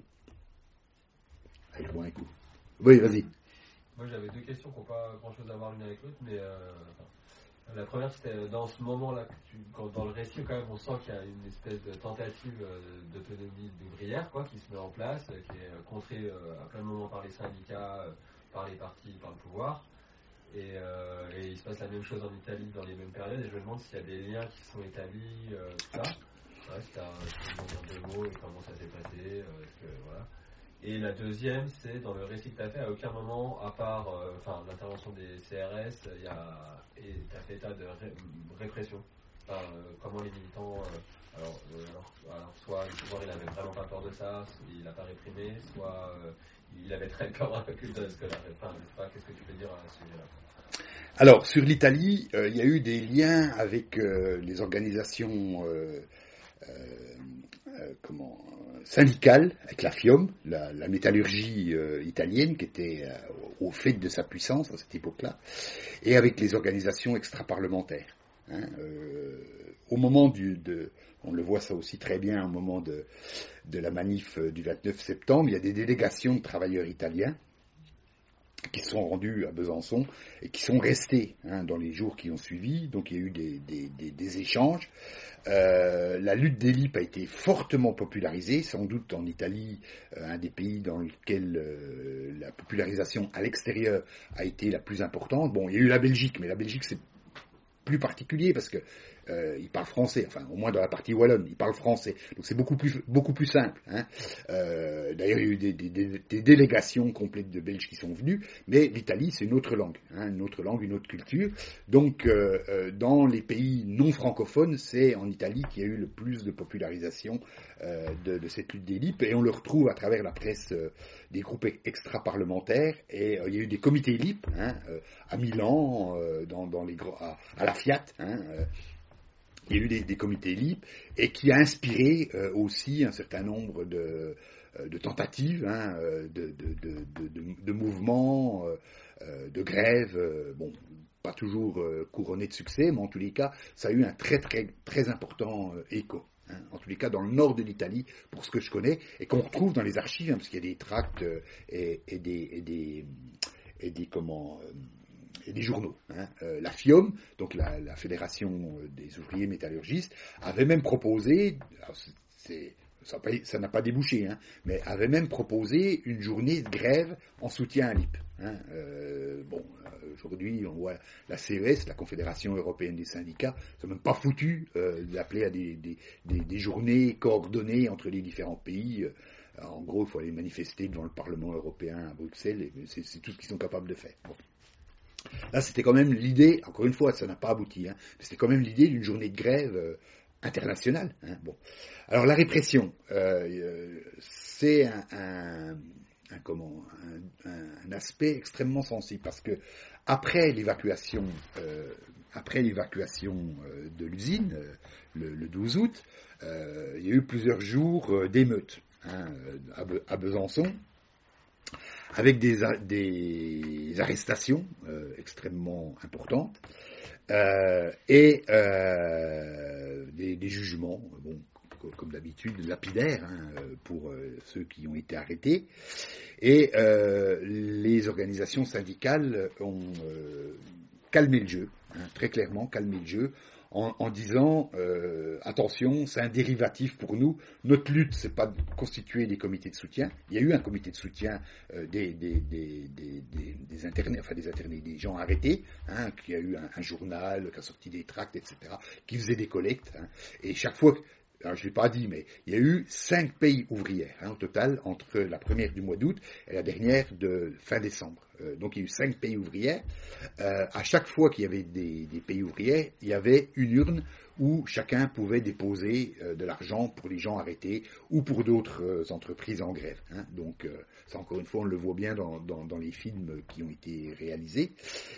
Allez, je bois un coup. Oui, vas-y. Moi j'avais deux questions qui n'ont pas grand chose à voir l'une avec l'autre, mais euh, enfin, la première, c'était dans ce moment-là, que tu, quand, dans le récit, quand même, on sent qu'il y a une espèce de tentative euh, d'autonomie ouvrière, quoi, qui se met en place, euh, qui est contrée euh, à plein de moments par les syndicats, euh, par les partis, par le pouvoir. Et, euh, et il se passe la même chose en Italie dans les mêmes périodes. Et je me demande s'il y a des liens qui sont établis, euh, tout ça. Ouais, c'est un, c'est un dire deux mots et comment ça s'est passé. Euh, est-ce que, voilà. Et la deuxième, c'est dans le récit que tu as fait, à aucun moment, à part euh, enfin, l'intervention des C R S, il y a, et tu as fait état de ré, répression. Enfin, euh, comment les militants, euh, alors, euh, alors, alors, soit le pouvoir il n'avait vraiment pas peur de ça, il n'a pas réprimé, soit euh, il avait très peur de ce que la enfin, je sais pas, qu'est-ce que tu peux dire à ce sujet-là? Alors, sur l'Italie, euh, il y a eu des liens avec euh, les organisations euh, euh, euh, comment, syndicales, avec la FIOM, la, la métallurgie euh, italienne, qui était euh, au fait de sa puissance à cette époque-là, et avec les organisations extraparlementaires. Hein, euh, au moment du... De, on le voit ça aussi très bien au moment de, de la manif du vingt-neuf septembre, il y a des délégations de travailleurs italiens qui se sont rendus à Besançon et qui sont restés hein, dans les jours qui ont suivi. Donc il y a eu des, des, des, des échanges. Euh, la lutte des L I P a été fortement popularisée, sans doute en Italie, euh, un des pays dans lequel euh, la popularisation à l'extérieur a été la plus importante. Bon, il y a eu la Belgique, mais la Belgique c'est plus particulier parce que euh, ils parlent français, enfin au moins dans la partie wallonne, ils parlent français, donc c'est beaucoup plus beaucoup plus simple. Hein. Euh, d'ailleurs, il y a eu des, des, des, des délégations complètes de Belges qui sont venus, mais l'Italie c'est une autre langue, hein, une autre langue, une autre culture. Donc euh, euh, dans les pays non francophones, c'est en Italie qu'il y a eu le plus de popularisation euh, de, de cette lutte des L I P, et on le retrouve à travers la presse euh, des groupes extra-parlementaires, et euh, il y a eu des comités L I P hein, euh, à Milan, euh, dans, dans les à, à la Fiat. Hein, euh, il y a eu des, des comités L I P et qui a inspiré euh, aussi un certain nombre de, euh, de tentatives, hein, de, de, de, de, de mouvements, euh, de grèves, euh, bon, pas toujours euh, couronnés de succès, mais en tous les cas, ça a eu un très très très important euh, écho. Hein, en tous les cas, dans le nord de l'Italie, pour ce que je connais, et qu'on retrouve dans les archives, hein, parce qu'il y a des tracts euh, et, et des et des et des comment euh, et des journaux. Hein. Euh, la FIOM, donc la, la Fédération des ouvriers métallurgistes, avait même proposé, c'est, ça, ça n'a pas débouché, hein, mais avait même proposé une journée de grève en soutien à l'I P. Hein. Euh, bon, aujourd'hui, on voit la C E S, la Confédération européenne des syndicats, c'est même pas foutu euh, d'appeler à des, des, des, des journées coordonnées entre les différents pays. En gros, il faut aller manifester devant le Parlement européen à Bruxelles, et c'est, c'est tout ce qu'ils sont capables de faire. Bon. Là, c'était quand même l'idée, encore une fois, ça n'a pas abouti, hein, mais c'était quand même l'idée d'une journée de grève euh, internationale. Hein, bon. Alors, la répression, euh, c'est un, un, un, comment, un, un aspect extrêmement sensible, parce que après l'évacuation, euh, après l'évacuation euh, de l'usine, euh, le, le douze août, euh, il y a eu plusieurs jours euh, d'émeutes hein, à, Be- à Besançon, avec des, des arrestations euh, extrêmement importantes euh, et euh, des, des jugements, bon, comme d'habitude, lapidaires hein, pour euh, ceux qui ont été arrêtés. Et euh, les organisations syndicales ont euh, calmé le jeu, hein, très clairement calmé le jeu, en, en disant euh, attention, c'est un dérivatif pour nous. Notre lutte, c'est pas de constituer des comités de soutien. Il y a eu un comité de soutien euh, des, des, des, des, des, des internés, enfin des internés, des gens arrêtés, hein, qui a eu un, un journal, qui a sorti des tracts, et cetera, qui faisait des collectes. Hein, et chaque fois, alors je ne l'ai pas dit, mais il y a eu cinq pays ouvrières hein, au total entre la première du mois d'août et la dernière de fin décembre. Euh, donc il y a eu cinq pays ouvrières. Euh, à chaque fois qu'il y avait des, des pays ouvrières, il y avait une urne où chacun pouvait déposer euh, de l'argent pour les gens arrêtés ou pour d'autres euh, entreprises en grève. Hein. Donc euh, ça encore une fois on le voit bien dans, dans, dans les films qui ont été réalisés.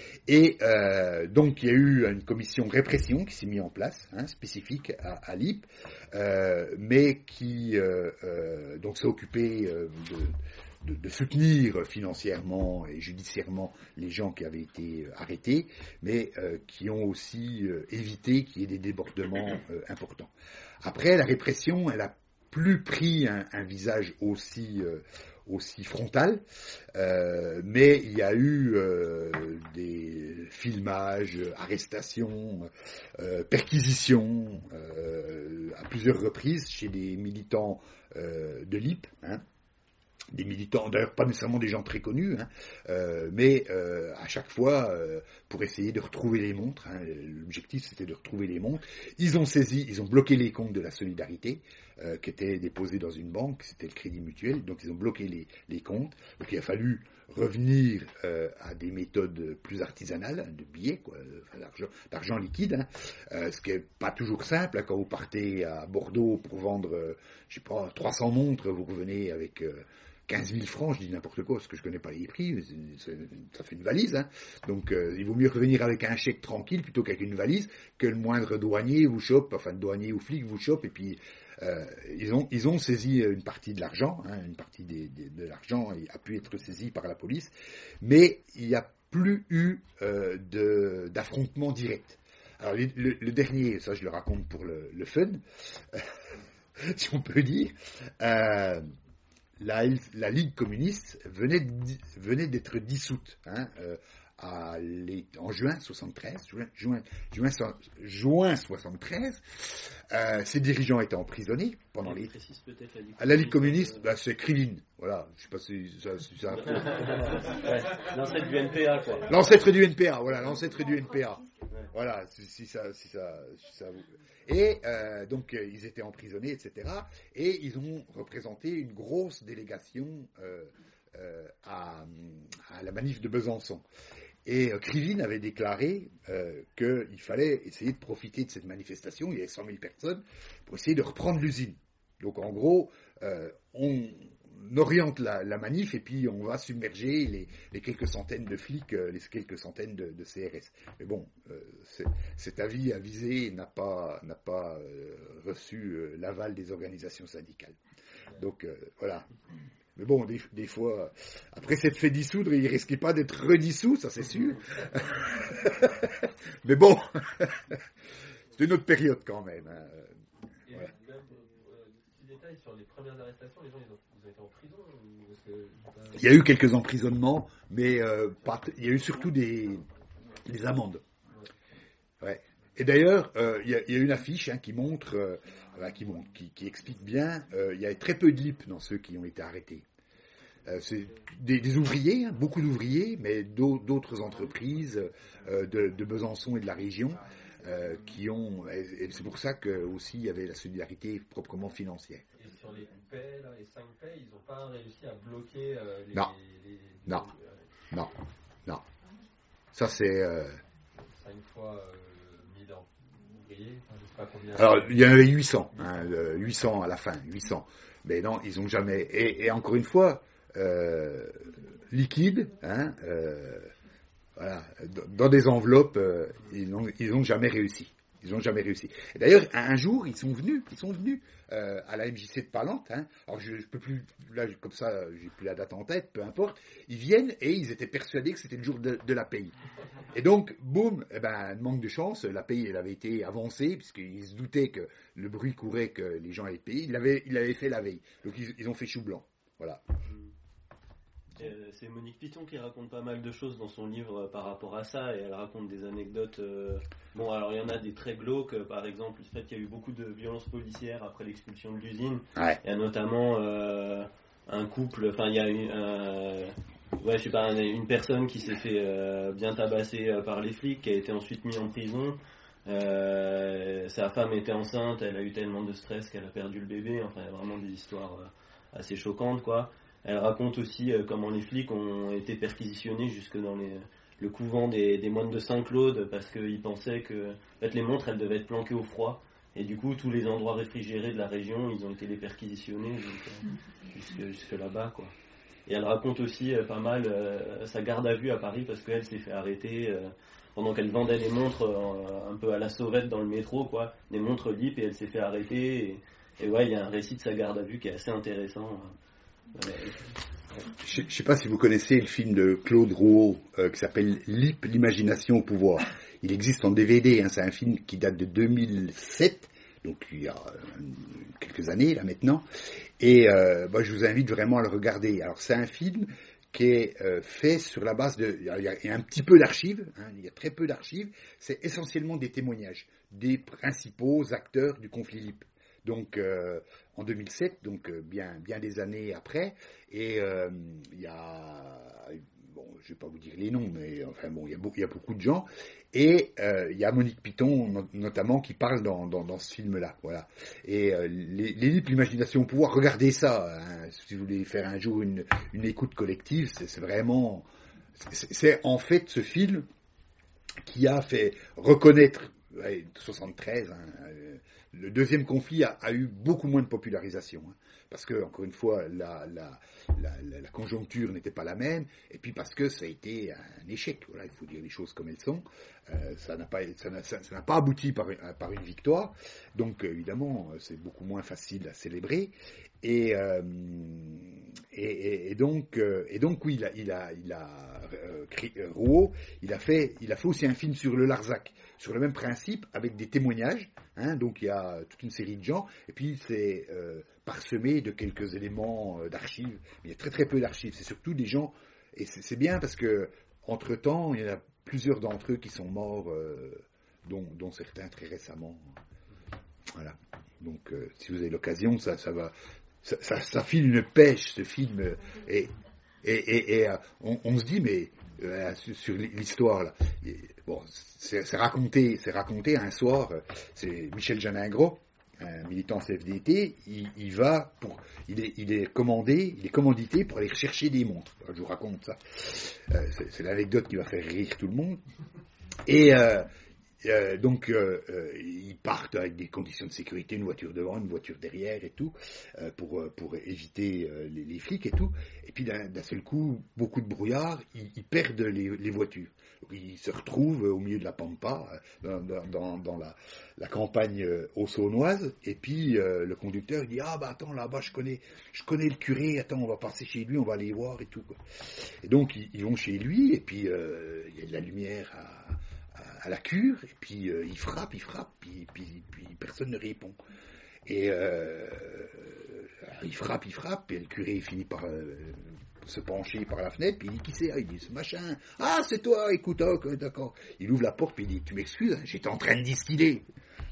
Et euh, donc il y a eu une commission répression qui s'est mise en place, hein, spécifique à, à l'I P, euh, mais qui euh, euh, donc s'est occupé euh, de, de, de soutenir financièrement et judiciairement les gens qui avaient été arrêtés, mais euh, qui ont aussi euh, évité qu'il y ait des débordements euh, importants. Après, la répression, elle a plus pris un, un visage aussi euh, aussi frontal, euh, mais il y a eu euh, des filmages, arrestations, euh, perquisitions euh, à plusieurs reprises chez des militants euh, de l'I P, hein, des militants, d'ailleurs pas nécessairement des gens très connus, hein, euh, mais euh, à chaque fois euh, pour essayer de retrouver les montres. Hein, l'objectif c'était de retrouver les montres. Ils ont saisi, ils ont bloqué les comptes de la Solidarité euh, qui étaient déposés dans une banque, c'était le Crédit Mutuel, donc ils ont bloqué les, les comptes. Donc il a fallu revenir euh, à des méthodes plus artisanales, de billets, quoi, enfin, d'argent, d'argent liquide, hein, euh, ce qui est pas toujours simple. Hein, quand vous partez à Bordeaux pour vendre, euh, je sais pas, trois cents montres, vous revenez avec euh, quinze mille francs, je dis n'importe quoi, parce que je connais pas les prix, ça fait une valise, hein. Donc euh, il vaut mieux revenir avec un chèque tranquille plutôt qu'avec une valise, que le moindre douanier vous chope, enfin douanier ou flic vous chope, et puis euh, ils ont ils ont saisi une partie de l'argent, hein, une partie des, des, de l'argent a pu être saisie par la police, mais il n'y a plus eu euh, de, d'affrontement direct. Alors le, le, le dernier, ça je le raconte pour le, le fun, si on peut dire. Euh, La, la Ligue communiste venait, venait d'être dissoute hein, euh, à les, en juin soixante-treize, juin, juin, juin, juin soixante-treize. Euh, ses dirigeants étaient emprisonnés pendant les. La Ligue, à la Ligue communiste, bah, c'est Krivine, voilà. Je sais pas si ça. Si ça ouais, l'ancêtre du N P A, quoi. L'ancêtre du N P A, voilà, l'ancêtre du N P A. Voilà, si, si ça, si ça, si ça vous... Et euh, donc euh, ils étaient emprisonnés, et cetera. Et ils ont représenté une grosse délégation euh, euh, à, à la manif de Besançon. Et euh, Krivine avait déclaré euh, qu'il fallait essayer de profiter de cette manifestation. Il y avait cent mille personnes pour essayer de reprendre l'usine. Donc en gros, euh, on oriente la, la manif et puis on va submerger les, les quelques centaines de flics, les quelques centaines de, de C R S. Mais bon, euh, cet avis avisé n'a pas, n'a pas euh, reçu euh, l'aval des organisations syndicales. Donc euh, voilà. Mais bon, des, des fois, après s'être fait dissoudre, il risquait pas d'être redissous, ça c'est sûr. Mais bon, c'est une autre période quand même. Hein. Et voilà. Même, euh, petit détail sur les premières arrestations, les gens ils ont, ils ont été en prison ou parce que, euh... Il y a eu quelques emprisonnements, mais euh, pas, il y a eu surtout des, des amendes. Ouais. Et d'ailleurs, euh, il, y a, il y a une affiche hein, qui montre, euh, enfin, qui, montre qui, qui explique bien, euh, il y a très peu de L I P dans ceux qui ont été arrêtés. Euh, c'est des, des ouvriers, hein, beaucoup d'ouvriers, mais d'autres entreprises euh, de, de Besançon et de la région euh, qui ont. Et c'est pour ça que aussi il y avait la solidarité proprement financière. Et sur les paix, là, les cinq paix, ils n'ont pas réussi à bloquer euh, les, non. les, les, non. les, non, non, ça c'est. Euh... Cinq fois euh, mille ouvriers, enfin, je sais pas combien. Alors il y en avait huit cents, hein, huit cents à la fin, huit cents. Mais non, ils n'ont jamais. Et, et encore une fois. Euh, liquide, hein, euh, voilà, dans des enveloppes, euh, ils n'ont ils ont jamais réussi. Ils n'ont jamais réussi. Et d'ailleurs, un jour, ils sont venus, ils sont venus euh, à la M J C de Palante. Hein. Alors, je, je peux plus, là, comme ça, j'ai plus la date en tête, peu importe. Ils viennent et ils étaient persuadés que c'était le jour de, de la paye. Et donc, boum, eh ben, manque de chance, la paye, elle avait été avancée puisqu'ils se doutaient que le bruit courait que les gens allaient payer. Ils l'avaient, ils l'avaient fait la veille. Donc, ils, ils ont fait chou blanc. Voilà. C'est, c'est Monique Piton qui raconte pas mal de choses dans son livre par rapport à ça, et elle raconte des anecdotes. Euh... Bon, alors il y en a des très glauques, par exemple le fait qu'il y a eu beaucoup de violences policières après l'expulsion de l'usine. Ouais. Il y a notamment euh, un couple, enfin il y a eu un, ouais, je sais pas, une personne qui s'est fait euh, bien tabasser euh, par les flics, qui a été ensuite mis en prison. Euh, sa femme était enceinte, elle a eu tellement de stress qu'elle a perdu le bébé. Enfin, il y a vraiment des histoires euh, assez choquantes, quoi. Elle raconte aussi euh, comment les flics ont été perquisitionnés jusque dans les, le couvent des, des moines de Saint-Claude, parce qu'ils pensaient que en fait, les montres, elles devaient être planquées au froid. Et du coup, tous les endroits réfrigérés de la région, ils ont été les perquisitionnés donc, euh, jusque, jusque là-bas, quoi. Et elle raconte aussi euh, pas mal euh, sa garde à vue à Paris, parce qu'elle s'est fait arrêter euh, pendant qu'elle vendait des montres euh, un peu à la sauvette dans le métro, quoi, des montres L I P, et elle s'est fait arrêter. Et, et ouais, il y a un récit de sa garde à vue qui est assez intéressant. Euh, Je ne sais pas si vous connaissez le film de Claude Rouault euh, qui s'appelle L I P, l'imagination au pouvoir. Il existe en D V D, hein, c'est un film qui date de deux mille sept, donc il y a euh, quelques années là maintenant. Et euh, bah, je vous invite vraiment à le regarder. Alors c'est un film qui est euh, fait sur la base de... Il y a, il y a un petit peu d'archives, hein, il y a très peu d'archives, c'est essentiellement des témoignages des principaux acteurs du conflit L I P. Donc euh, en deux mille sept, donc euh, bien, bien des années après, et euh, il y a... Bon, je ne vais pas vous dire les noms, mais enfin bon, il y a, beaucoup, il y a beaucoup de gens, et euh, il y a Monique Piton no- notamment qui parle dans, dans, dans ce film-là, voilà. Et euh, les, les L I P, l'imagination au pouvoir, regardez ça, hein, si vous voulez faire un jour une, une écoute collective, c'est, c'est vraiment, c'est, c'est en fait ce film qui a fait reconnaître, ouais, soixante-treize, hein, euh, le deuxième conflit a, a eu beaucoup moins de popularisation, hein, parce que, encore une fois, la, la, la, la, la conjoncture n'était pas la même, et puis parce que ça a été un échec, voilà, il faut dire les choses comme elles sont, euh, ça, n'a pas, ça, n'a, ça, ça n'a pas abouti par, par une victoire, donc évidemment, c'est beaucoup moins facile à célébrer, et, euh, et, et, et, donc, euh, et donc, oui, il a, il a, il a euh, euh, Rouault, il a, fait, il a fait aussi un film sur le Larzac, sur le même principe, avec des témoignages, hein, donc il y a toute une série de gens, et puis c'est euh, parsemé de quelques éléments euh, d'archives, mais il y a très très peu d'archives, c'est surtout des gens, et c'est, c'est bien parce que, entre-temps, il y en a plusieurs d'entre eux qui sont morts, euh, dont, dont certains très récemment. Voilà. Donc, euh, si vous avez l'occasion, ça, ça va, ça, ça, ça file une pêche, ce film, euh, et, et, et, et euh, on, on se dit, mais euh, sur, sur l'histoire là, et, bon, c'est, c'est raconté, c'est raconté un soir, euh, c'est Michel Janingro, un militant C F D T, il, il va pour, il est, il est commandé, il est commandité pour aller chercher des montres. Je vous raconte ça. Euh, c'est, c'est l'anecdote qui va faire rire tout le monde. Et euh, Euh, donc euh, euh, ils partent avec des conditions de sécurité, une voiture devant, une voiture derrière et tout, euh, pour, pour éviter euh, les, les flics et tout. Et puis d'un, d'un seul coup, beaucoup de brouillard, ils, ils perdent les, les voitures. Donc, ils se retrouvent au milieu de la pampa, dans, dans, dans la, la campagne haut-saônoise, et puis euh, le conducteur il dit ah bah attends là-bas je connais, je connais le curé, attends on va passer chez lui, on va aller voir et tout, quoi. Et donc ils, ils vont chez lui et puis euh, il y a de la lumière à à la cure, et puis euh, il frappe, il frappe, puis, puis, puis personne ne répond. Et euh, il frappe, il frappe, et le curé finit par euh, se pencher par la fenêtre, puis il dit qui c'est? Il dit ce machin. Ah, c'est toi, écoute, oh, d'accord. Il ouvre la porte, puis il dit tu m'excuses, j'étais en train de distiller.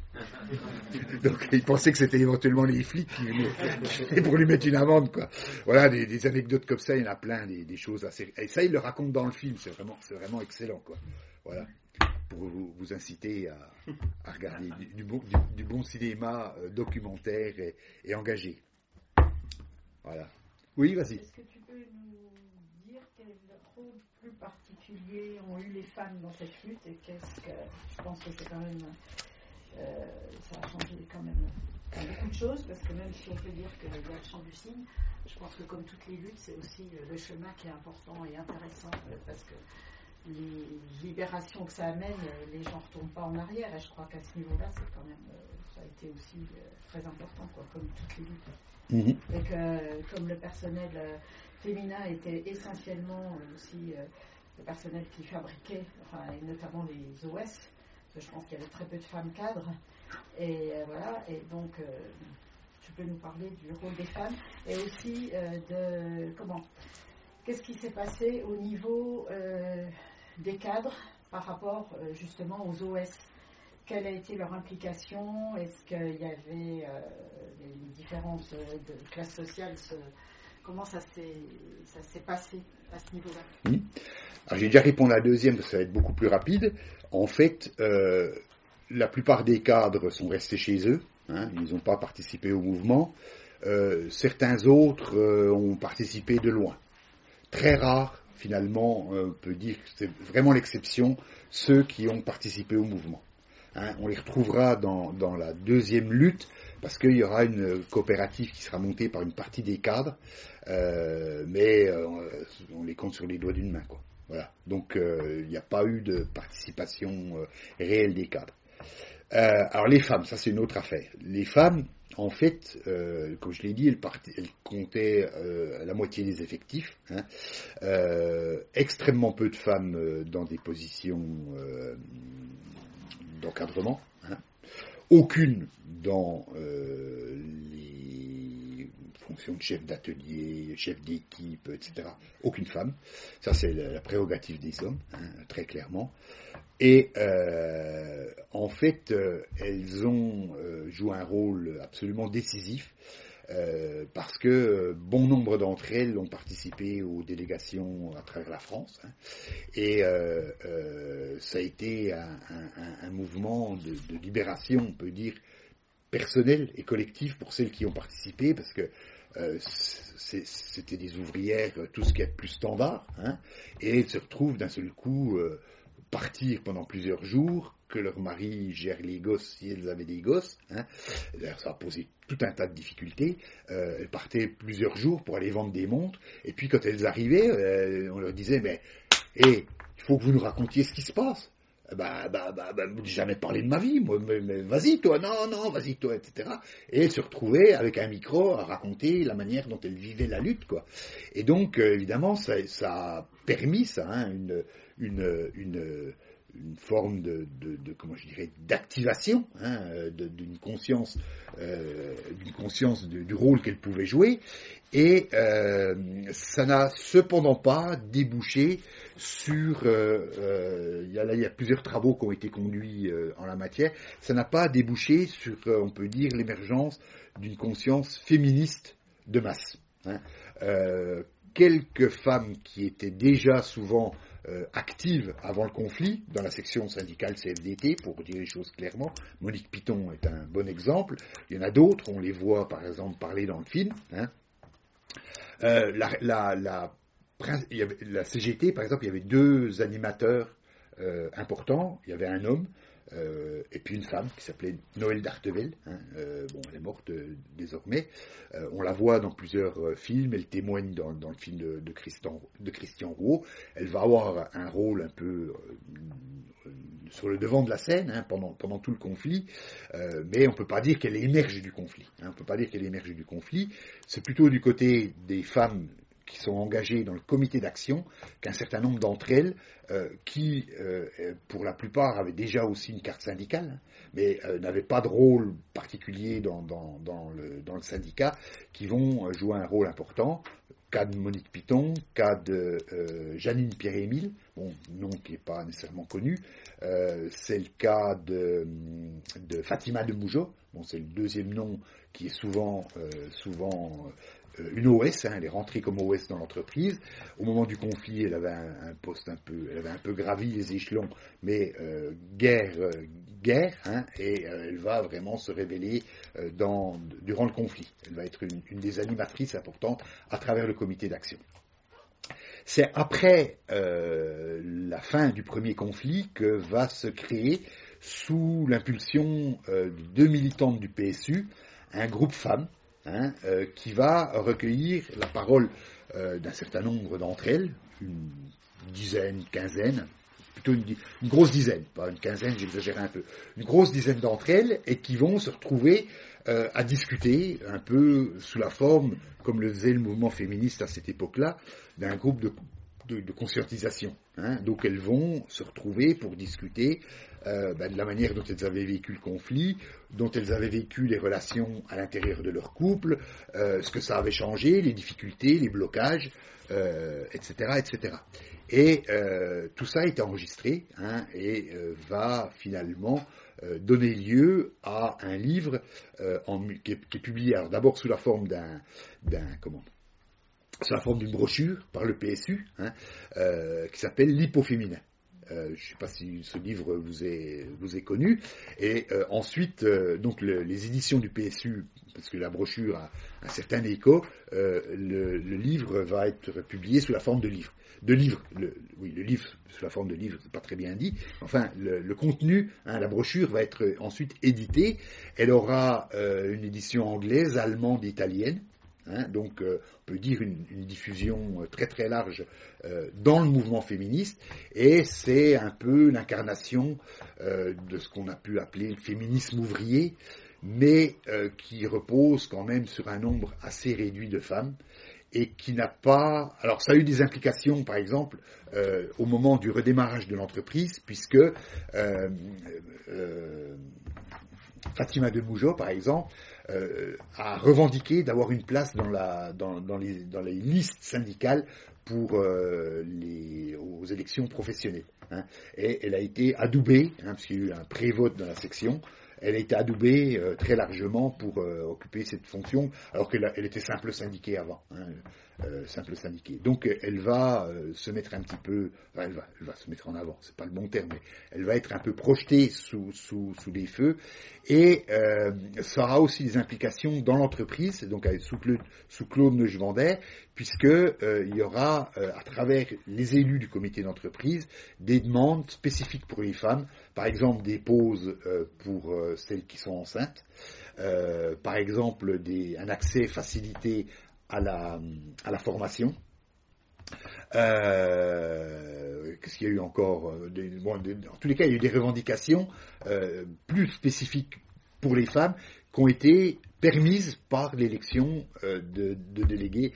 Donc il pensait que c'était éventuellement les flics qui venaient pour lui mettre une amende, quoi. Voilà, des, des anecdotes comme ça, il y en a plein, des, des choses assez. Et ça, il le raconte dans le film, c'est vraiment, c'est vraiment excellent, quoi. Voilà. Pour vous, vous inciter à, à regarder du, du, bon, du, du bon cinéma euh, documentaire et, et engagé. Voilà. Oui, vas-y. Est-ce que tu peux nous dire quel rôle plus particulier ont eu les femmes dans cette lutte et qu'est-ce que je pense que c'est quand même euh, ça a changé quand même enfin, beaucoup de choses parce que même si on peut dire que il y a le champ du cygne, je pense que comme toutes les luttes, c'est aussi le chemin qui est important et intéressant parce que les libérations que ça amène, les gens ne retournent pas en arrière et je crois qu'à ce niveau-là, c'est quand même, ça a été aussi très important, quoi, comme toutes les luttes. Mmh. Et que comme le personnel féminin était essentiellement aussi le personnel qui fabriquait, enfin, et notamment les O S, parce que je pense qu'il y avait très peu de femmes cadres, et euh, voilà, et donc euh, tu peux nous parler du rôle des femmes et aussi euh, de comment qu'est-ce qui s'est passé au niveau euh, des cadres par rapport euh, justement aux O S? Quelle a été leur implication? Est-ce qu'il y avait euh, les, les différences de classe sociale se, Comment ça s'est, ça s'est passé à ce niveau-là? Mmh. Alors, j'ai déjà répondu à la deuxième, parce que ça va être beaucoup plus rapide. En fait, euh, la plupart des cadres sont restés chez eux. Hein, ils n'ont pas participé au mouvement. Euh, certains autres euh, ont participé de loin. Très rare, finalement, euh, on peut dire que c'est vraiment l'exception, ceux qui ont participé au mouvement. Hein, on les retrouvera dans, dans la deuxième lutte, parce qu'il y aura une coopérative qui sera montée par une partie des cadres, euh, mais euh, on les compte sur les doigts d'une main, quoi. Voilà. Donc euh, il n'y a pas eu de participation euh, réelle des cadres. Euh, alors les femmes, ça c'est une autre affaire. Les femmes, en fait, euh, comme je l'ai dit, elles, partaient, elles comptaient euh, la moitié des effectifs. Hein, euh, extrêmement peu de femmes euh, dans des positions euh, d'encadrement. Hein, aucune dans euh, les fonctions de chef d'atelier, chef d'équipe, et cetera. Aucune femme. Ça, c'est la, la prérogative des hommes, hein, très clairement. Et euh, en fait, euh, elles ont euh, joué un rôle absolument décisif euh, parce que euh, bon nombre d'entre elles ont participé aux délégations à travers la France. Hein, et euh, euh, ça a été un, un, un mouvement de, de libération, on peut dire, personnel et collectif pour celles qui ont participé, parce que euh, c'est, c'était des ouvrières, tout ce qui est plus standard, hein, et elles se retrouvent d'un seul coup euh, partir pendant plusieurs jours, que leur mari gère les gosses si elles avaient des gosses. Hein. D'ailleurs, ça a posé tout un tas de difficultés. Euh, elles partaient plusieurs jours pour aller vendre des montres, et puis quand elles arrivaient, euh, on leur disait, mais hey, il faut que vous nous racontiez ce qui se passe. Bah, bah, bah, bah, j'ai jamais parlé de ma vie, moi, mais, mais vas-y toi, non, non, vas-y toi, et cetera. Et elle se retrouvait avec un micro à raconter la manière dont elle vivait la lutte, quoi. Et donc, euh, évidemment, ça, ça a permis, ça, hein, une, une, une, une forme de, de, de, comment je dirais, d'activation, hein, de, d'une conscience, euh, d'une conscience de, du rôle qu'elle pouvait jouer. Et euh, ça n'a cependant pas débouché sur, euh, euh, il y a, là, il y a plusieurs travaux qui ont été conduits euh, en la matière, ça n'a pas débouché sur, euh, on peut dire, l'émergence d'une conscience féministe de masse. Hein. Euh, quelques femmes qui étaient déjà souvent euh, actives avant le conflit, dans la section syndicale C F D T, pour dire les choses clairement, Monique Piton est un bon exemple, il y en a d'autres, on les voit par exemple parler dans le film, hein. Euh, la, la, la, il y avait, la C G T, par exemple, il y avait deux animateurs euh, importants. Il y avait un homme euh, et puis une femme qui s'appelait Noël Dartevel. Hein, euh, bon, elle est morte euh, désormais. Euh, on la voit dans plusieurs euh, films. Elle témoigne dans, dans le film de, de, Christian, de Christian Rouault. Elle va avoir un rôle un peu euh, sur le devant de la scène hein, pendant, pendant tout le conflit, euh, mais on ne peut pas dire qu'elle émerge du conflit. Hein, on ne peut pas dire qu'elle émerge du conflit. C'est plutôt du côté des femmes qui sont engagées dans le comité d'action qu'un certain nombre d'entre elles, euh, qui, euh, pour la plupart, avaient déjà aussi une carte syndicale, hein, mais euh, n'avaient pas de rôle particulier dans, dans, dans, le, dans le syndicat, qui vont jouer un rôle important. Cas de Monique Piton, cas de euh, Janine Pierre-Émile, bon, nom qui n'est pas nécessairement connu, euh, c'est le cas de, de Fatima de Moujo, bon, c'est le deuxième nom qui est souvent, euh, souvent euh, une O S, hein, elle est rentrée comme O S dans l'entreprise. Au moment du conflit, elle avait un, un poste un peu, elle avait un peu gravi les échelons, mais euh, guerre, euh, guerre, hein, et euh, elle va vraiment se révéler euh, dans, durant le conflit. Elle va être une, une des animatrices importantes à travers le comité d'action. C'est après euh, la fin du premier conflit que va se créer, sous l'impulsion euh, de deux militantes du P S U, un groupe femmes hein, euh, qui va recueillir la parole euh, d'un certain nombre d'entre elles, une dizaine, une quinzaine, plutôt une, une grosse dizaine, pas une quinzaine, j'exagère un peu, une grosse dizaine d'entre elles, et qui vont se retrouver euh, à discuter un peu sous la forme, comme le faisait le mouvement féministe à cette époque-là, d'un groupe de de, de conscientisation. Hein. Donc elles vont se retrouver pour discuter euh, ben, de la manière dont elles avaient vécu le conflit, dont elles avaient vécu les relations à l'intérieur de leur couple, euh, ce que ça avait changé, les difficultés, les blocages, euh, et cetera, et cetera. Et euh, tout ça est enregistré hein, et euh, va finalement euh, donner lieu à un livre euh, en, qui, est, qui est publié alors d'abord sous la forme d'un, d'un comment sous la forme d'une brochure par le P S U, hein, euh, qui s'appelle L'hypoféminin. Euh, je ne sais pas si ce livre vous est, vous est connu. Et euh, ensuite, euh, donc le, les éditions du P S U, parce que la brochure a un certain écho, euh, le, le livre va être publié sous la forme de livre. De livre, le, oui, le livre sous la forme de livre, c'est pas très bien dit. Enfin, le, le contenu, hein, la brochure va être ensuite éditée. Elle aura euh, une édition anglaise, allemande, italienne. Hein, donc euh, on peut dire une, une diffusion très très large euh, dans le mouvement féministe, et c'est un peu l'incarnation euh, de ce qu'on a pu appeler le féminisme ouvrier, mais euh, qui repose quand même sur un nombre assez réduit de femmes, et qui n'a pas... Alors ça a eu des implications par exemple euh, au moment du redémarrage de l'entreprise, puisque euh, euh, Fatima de Moujo par exemple Euh, a revendiqué d'avoir une place dans, la, dans, dans, les, dans les listes syndicales pour euh, les, aux élections professionnelles. Hein. Et elle a été adoubée, hein, parce qu'il y a eu un pré-vote dans la section, elle a été adoubée euh, très largement pour euh, occuper cette fonction, alors qu'elle a, elle était simple syndiquée avant. Hein, euh, simple syndiquée. Donc elle va euh, se mettre un petit peu, enfin, elle va, elle va se mettre en avant, c'est pas le bon terme, mais elle va être un peu projetée sous, sous, sous les feux, et euh, ça aura aussi des implications dans l'entreprise, donc sous Claude, sous Claude Neugewander, puisque euh, il y aura euh, à travers les élus du comité d'entreprise des demandes spécifiques pour les femmes, par exemple des pauses euh, pour euh, celles qui sont enceintes, euh, par exemple des, un accès facilité à la, à la formation. Euh, qu'est-ce qu'il y a eu encore des, bon, des, en tous les cas, il y a eu des revendications euh, plus spécifiques pour les femmes qui ont été permises par l'élection euh, de, de délégués,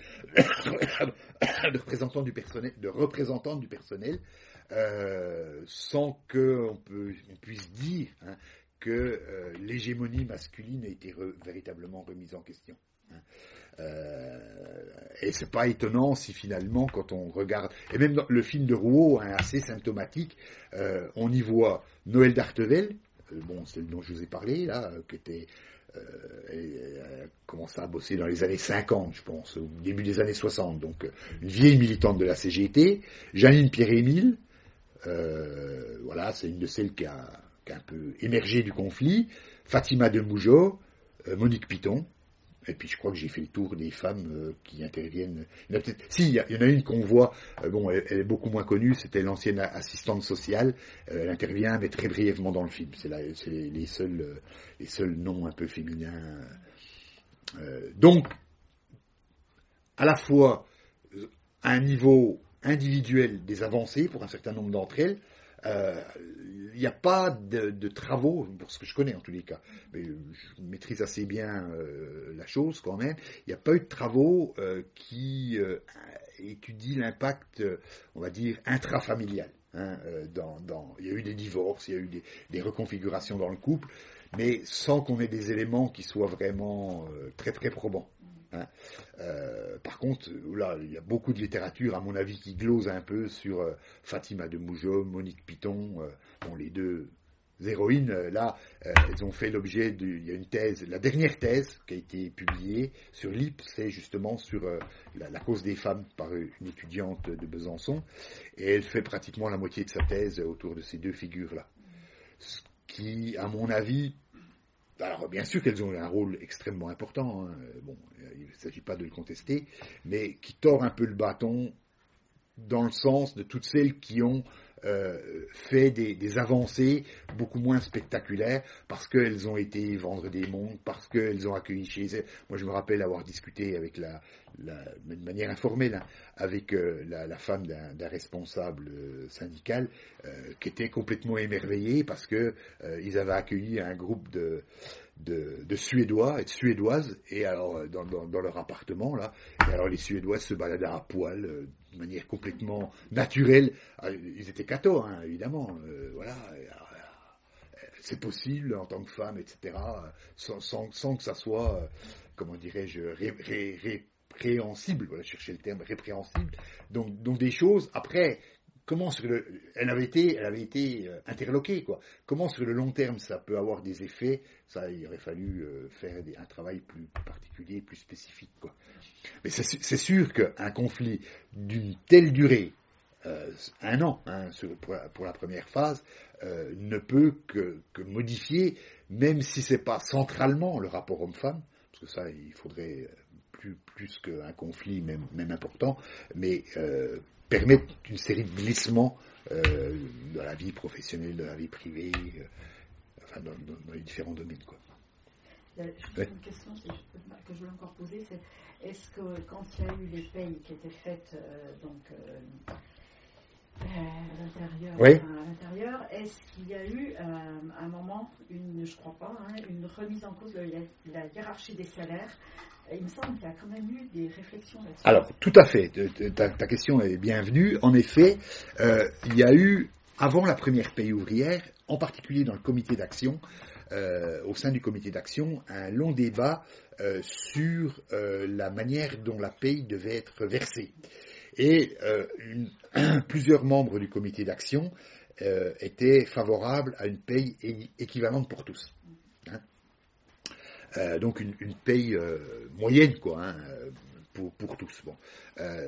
de représentants du personnel, de représentants du personnel, euh, sans qu'on on puisse dire hein, que euh, l'hégémonie masculine a été re, véritablement remise en question. Hein. Euh, et c'est pas étonnant si finalement quand on regarde, et même dans le film de Rouault hein, assez symptomatique, euh, on y voit Noël d'Artevel, euh, bon c'est le dont je vous ai parlé là, euh, qui était euh, elle a commencé à bosser dans les années cinquante je pense, au début des années soixante, donc euh, une vieille militante de la C G T. Janine Pierre-Émile, euh, voilà, c'est une de celles qui a, qui a un peu émergé du conflit. Fatima de Moujo, euh, Monique Piton. Et puis je crois que j'ai fait le tour des femmes euh, qui interviennent. Il y en a peut-être, si, il y, a, il y en a une qu'on voit, euh, bon, elle, elle est beaucoup moins connue, c'était l'ancienne assistante sociale. Euh, elle intervient, mais très brièvement dans le film. C'est, la, c'est les, les, seuls, euh, les seuls noms un peu féminins. Euh, donc, à la fois, à un niveau individuel des avancées pour un certain nombre d'entre elles, euh, il n'y a pas de, de travaux, pour ce que je connais en tous les cas, mais je maîtrise assez bien euh, la chose quand même, il n'y a pas eu de travaux euh, qui euh, étudient l'impact, euh, on va dire, intrafamilial. Hein, euh, dans, dans, il y a eu des divorces, il y a eu des, des reconfigurations dans le couple, mais sans qu'on ait des éléments qui soient vraiment euh, très très probants. Hein. Euh, par contre, là, il y a beaucoup de littérature, à mon avis, qui glose un peu sur euh, Fatima de Moujo, Monique Piton, euh, bon, les deux héroïnes, euh, là, euh, elles ont fait l'objet de, il y a une thèse, la dernière thèse qui a été publiée sur l'I P, c'est justement sur euh, la, la cause des femmes par une étudiante de Besançon, et elle fait pratiquement la moitié de sa thèse autour de ces deux figures-là. Ce qui, à mon avis, alors bien sûr qu'elles ont un rôle extrêmement important, hein. Bon, il ne s'agit pas de le contester, mais qui tord un peu le bâton dans le sens de toutes celles qui ont euh, fait des, des avancées beaucoup moins spectaculaires parce qu'elles ont été vendre des montres, parce qu'elles ont accueilli chez elles. Moi je me rappelle avoir discuté avec la, la, de manière informelle, hein, avec euh, la, la femme d'un, d'un responsable euh, syndical euh, qui était complètement émerveillée parce que euh, ils avaient accueilli un groupe de, de, de Suédois et de Suédoises et alors dans, dans, dans leur appartement là, et alors les Suédoises se baladaient à poil euh, de manière complètement naturelle. Alors, ils étaient cathos, hein, évidemment, euh, voilà. Et, alors, c'est possible en tant que femme, et cetera, sans, sans, sans que ça soit, euh, comment dirais-je, ré, ré, ré, répréhensible, voilà, chercher le terme, répréhensible. Donc, donc des choses, après, comment sur le, elle avait été, elle avait été euh, interloquée, quoi. Comment sur le long terme ça peut avoir des effets, ça, il aurait fallu euh, faire des, un travail plus particulier, plus spécifique, quoi. Mais c'est, c'est sûr qu'un conflit d'une telle durée, Euh, un an hein, pour, la, pour la première phase, euh, ne peut que, que modifier, même si c'est pas centralement le rapport homme-femme, parce que ça, il faudrait plus, plus qu'un conflit, même, même important, mais euh, permettre une série de glissements euh, dans la vie professionnelle, dans la vie privée, euh, enfin dans, dans, dans les différents domaines, quoi. Il y a juste ouais. Une question que je voulais encore poser, c'est est-ce que quand il y a eu les payes qui étaient faites, euh, donc euh, à l'intérieur, oui. à l'intérieur, est-ce qu'il y a eu euh, à un moment, une, je crois pas, hein, une remise en cause de la, la hiérarchie des salaires? Il me semble qu'il y a quand même eu des réflexions là-dessus. Alors, tout à fait, ta, ta question est bienvenue. En effet, euh, il y a eu, avant la première paye ouvrière, en particulier dans le comité d'action, euh, au sein du comité d'action, un long débat euh, sur euh, la manière dont la paye devait être versée. Et euh, une, un, plusieurs membres du comité d'action euh, étaient favorables à une paye é- équivalente pour tous. Hein. Euh, donc une, une paye euh, moyenne, quoi, hein, pour, pour tous. Bon. Euh,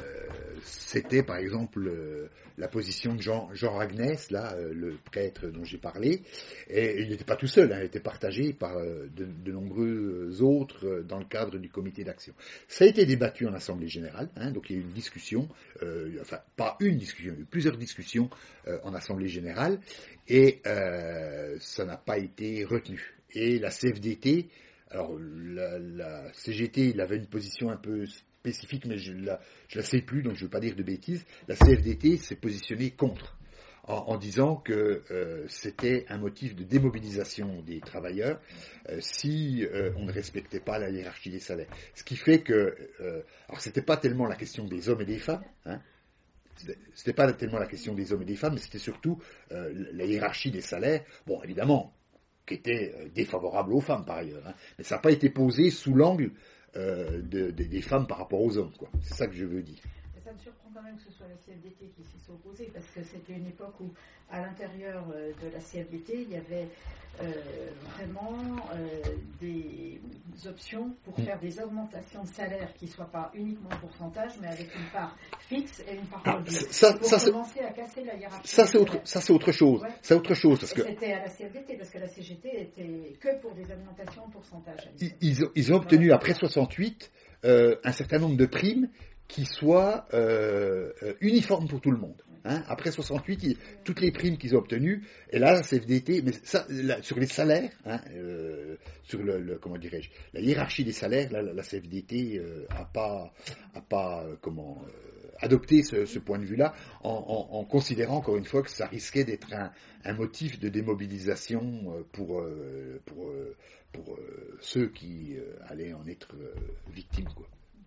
c'était par exemple euh, la position de Jean, Jean Ragnès, là, euh, le prêtre dont j'ai parlé, et il n'était pas tout seul, hein, il était partagé par euh, de, de nombreux autres euh, dans le cadre du comité d'action. Ça a été débattu en Assemblée générale, hein, donc il y a eu une discussion, euh, enfin pas une discussion, il y a eu plusieurs discussions euh, en Assemblée générale, et euh, ça n'a pas été retenu. Et la C F D T, alors la, la C G T, il avait une position un peu spécifique, mais je ne la, je la sais plus, donc je ne veux pas dire de bêtises. La C F D T s'est positionnée contre, en, en disant que euh, c'était un motif de démobilisation des travailleurs euh, si euh, on ne respectait pas la hiérarchie des salaires. Ce qui fait que, euh, alors c'était pas tellement la question des hommes et des femmes, hein, c'était pas tellement la question des hommes et des femmes, mais c'était surtout euh, la hiérarchie des salaires. Bon, évidemment, qui était défavorable aux femmes par ailleurs, hein. Mais ça n'a pas été posé sous l'angle euh, de, de, des femmes par rapport aux hommes, quoi. C'est ça que je veux dire. Ça me surprend quand même que ce soit la C F D T qui s'y soit opposée, parce que c'était une époque où, à l'intérieur de la C F D T, il y avait euh, vraiment euh, des options pour mmh. faire des augmentations de salaire qui ne soient pas uniquement en pourcentage, mais avec une part fixe et une part ah, produite. Ça, pour ça, commencer à casser la hiérarchie. Ça, c'est autre, ça, c'est autre chose. Ouais. C'est autre chose. Parce que c'était à la C F D T, parce que la C G T était que pour des augmentations en pourcentage. Ils, ils, ont, ils ont obtenu, voilà. Après soixante-huit, euh, un certain nombre de primes qui soient euh, euh, uniformes pour tout le monde. Hein. Après soixante-huit, ils, toutes les primes qu'ils ont obtenues, et là, la C F D T, mais ça, là, sur les salaires, hein, euh, sur le, le, comment dirais-je, la hiérarchie des salaires, là, la, la C F D T euh, a pas, a pas, euh, comment, euh, adopté ce, ce point de vue-là, en, en, en considérant encore une fois que ça risquait d'être un, un motif de démobilisation pour, euh, pour, euh, pour euh, ceux qui euh, allaient en être euh, victimes, quoi.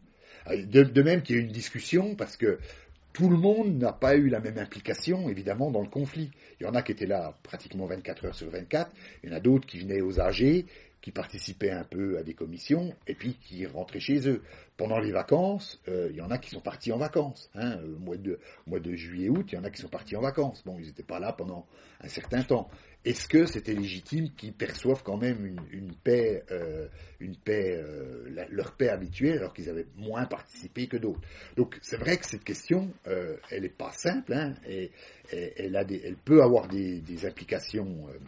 De, de même qu'il y a eu une discussion, parce que tout le monde n'a pas eu la même implication, évidemment, dans le conflit. Il y en a qui étaient là pratiquement vingt-quatre heures sur vingt-quatre, il y en a d'autres qui venaient aux A G, qui participaient un peu à des commissions, et puis qui rentraient chez eux. Pendant les vacances, euh, il y en a qui sont partis en vacances. Hein, au mois de, au mois de juillet-août, il y en a qui sont partis en vacances. Bon, ils n'étaient pas là pendant un certain temps. Est-ce que c'était légitime qu'ils perçoivent quand même une, une paix, euh, une paix euh, la, leur paix habituelle, alors qu'ils avaient moins participé que d'autres? Donc, c'est vrai que cette question, euh, elle n'est pas simple, hein, et, et elle, a des, elle peut avoir des, des implications... Euh,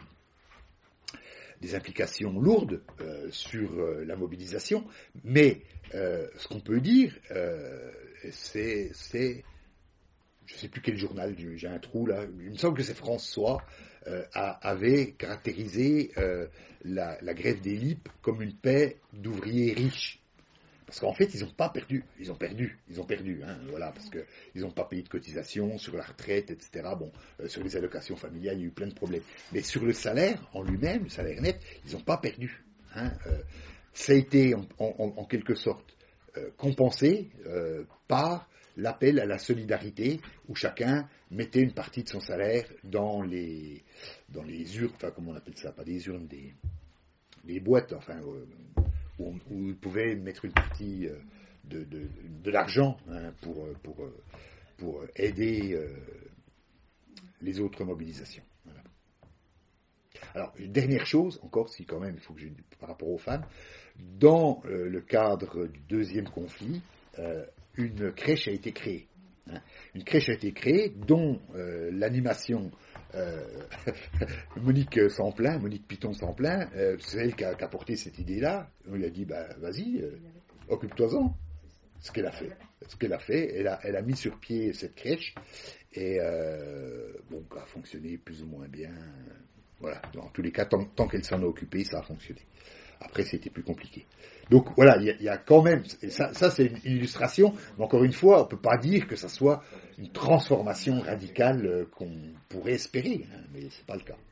des implications lourdes euh, sur euh, la mobilisation, mais euh, ce qu'on peut dire, euh, c'est, c'est, je ne sais plus quel journal, j'ai un trou là, il me semble que c'est François, euh, a, avait caractérisé euh, la, la grève des L I P comme une paix d'ouvriers riches. Parce qu'en fait, ils n'ont pas perdu. Ils ont perdu. Ils ont perdu. Hein, voilà, parce qu'ils n'ont pas payé de cotisations sur la retraite, et cetera. Bon, euh, sur les allocations familiales, il y a eu plein de problèmes. Mais sur le salaire en lui-même, le salaire net, ils n'ont pas perdu. Hein, euh, ça a été en, en, en quelque sorte euh, compensé euh, par l'appel à la solidarité, où chacun mettait une partie de son salaire dans les, dans les urnes, enfin, comment on appelle ça, pas des urnes, des, des boîtes, enfin, euh, où, où il pouvait mettre une partie euh, de, de, de l'argent hein, pour, pour, pour aider euh, les autres mobilisations. Voilà. Alors, une dernière chose, encore, si quand même, il faut que je, par rapport aux femmes, dans euh, le cadre du deuxième conflit, euh, une crèche a été créée. Hein. Une crèche a été créée dont euh, l'animation euh, Monique Samplin, Monique Piton-Samplin, euh, c'est elle qui a, qui a porté cette idée-là. On lui a dit, bah, vas-y, euh, occupe-toi-en. Ce qu'elle a fait. Ce qu'elle a fait, elle a, elle a mis sur pied cette crèche et euh, bon, ça a fonctionné plus ou moins bien. Voilà, dans tous les cas, tant, tant qu'elle s'en a occupée, ça a fonctionné. Après, c'était plus compliqué. Donc voilà, il y, y a quand même, et ça, ça c'est une illustration, mais encore une fois, on ne peut pas dire que ça soit une transformation radicale euh, qu'on pourrait espérer, hein, mais ce n'est pas le cas.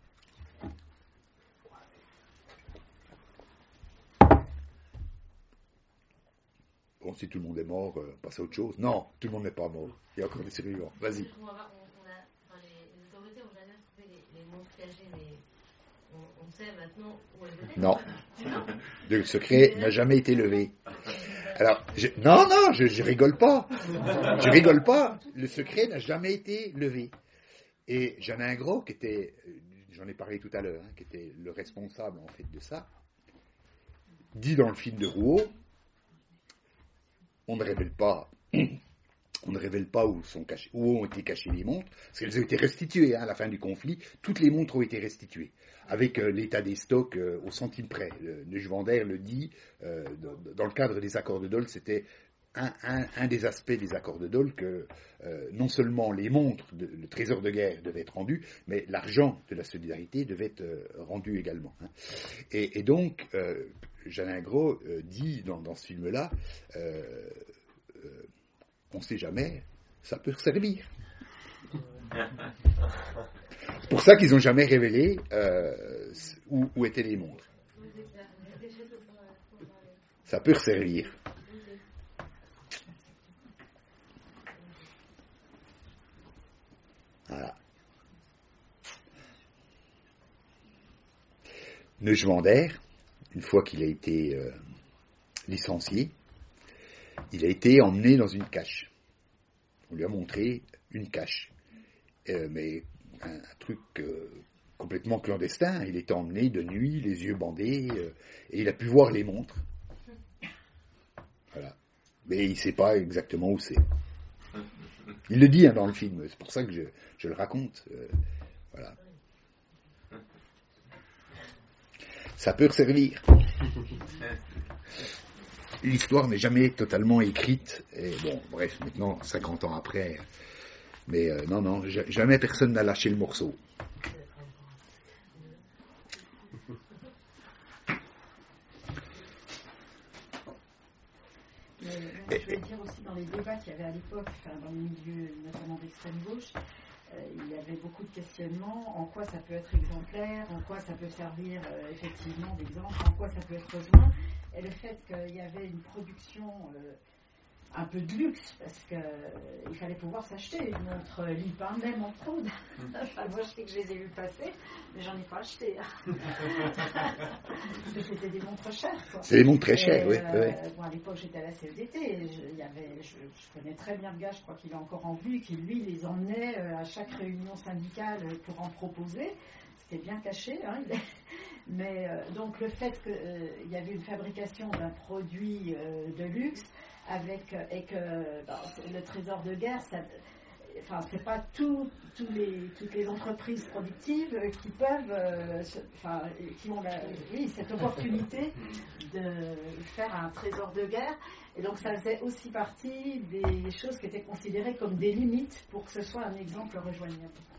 Bon, si tout le monde est mort, euh, on passe à autre chose. Non, tout le monde n'est pas mort. Il y a encore des survivants. Vas-y. On, on a, enfin, les, les autorités ont jamais trouvé les, les montres cachées, mais on, on sait maintenant où elles étaient. Non. Le secret n'a jamais été levé. Alors, je, non, non, je, je rigole pas. Je rigole pas. Le secret n'a jamais été levé. Et Jeannin Ingros, qui était, j'en ai parlé tout à l'heure, hein, qui était le responsable en fait de ça, dit dans le film de Rouault, on ne révèle pas, on ne révèle pas où, sont cachés, où ont été cachées les montres, parce qu'elles ont été restituées hein, à la fin du conflit. Toutes les montres ont été restituées, avec euh, l'état des stocks euh, au centime près. Le, le Juvendaire le dit, euh, dans, dans le cadre des accords de Dole, c'était un, un, un des aspects des accords de Dole que euh, non seulement les montres, de, le trésor de guerre devait être rendu, mais l'argent de la solidarité devait être euh, rendu également. Hein. Et, et donc, euh, Jeannin Ingros euh, dit dans, dans ce film-là, euh, euh, on ne sait jamais, ça peut servir. C'est pour ça qu'ils n'ont jamais révélé euh, où, où étaient les montres. Ça peut servir. Voilà. Neuschwander, une fois qu'il a été euh, licencié, il a été emmené dans une cache. On lui a montré une cache. Euh, mais un, un truc euh, complètement clandestin. Il était emmené de nuit, les yeux bandés, euh, et il a pu voir les montres. Voilà. Mais il ne sait pas exactement où c'est. Il le dit hein, dans le film, c'est pour ça que je, je le raconte. Euh, voilà. Ça peut servir. L'histoire n'est jamais totalement écrite. Et bon, bref, maintenant, cinquante ans après. Mais euh, non, non, jamais personne n'a lâché le morceau. Mais, bon, je voulais dire aussi dans les débats qu'il y avait à l'époque, enfin, dans les milieux notamment d'extrême gauche, euh, il y avait beaucoup de questionnements, en quoi ça peut être exemplaire, en quoi ça peut servir euh, effectivement d'exemple, en quoi ça peut être rejoint, et le fait qu'il y avait une production euh, un peu de luxe, parce qu'il euh, fallait pouvoir s'acheter une montre Lipin, même en fraude. Enfin, moi je sais que je les ai vus passer, mais j'en ai pas acheté. Parce que c'était des montres chères, quoi. C'est des montres très chères, oui. Euh, oui. Bon, à l'époque j'étais à la C F D T, et je, il y avait, je, je connais très bien le gars, je crois qu'il est encore en vue, qui lui les emmenait euh, à chaque réunion syndicale pour en proposer. C'était bien caché, hein, mais euh, donc le fait qu'il euh, y avait une fabrication d'un produit euh, de luxe, avec et que ben, le trésor de guerre, ça, enfin c'est pas tout, tous les, toutes les entreprises productives qui peuvent, euh, enfin qui ont la, oui, cette opportunité de faire un trésor de guerre, et donc ça faisait aussi partie des choses qui étaient considérées comme des limites pour que ce soit un exemple rejoignable.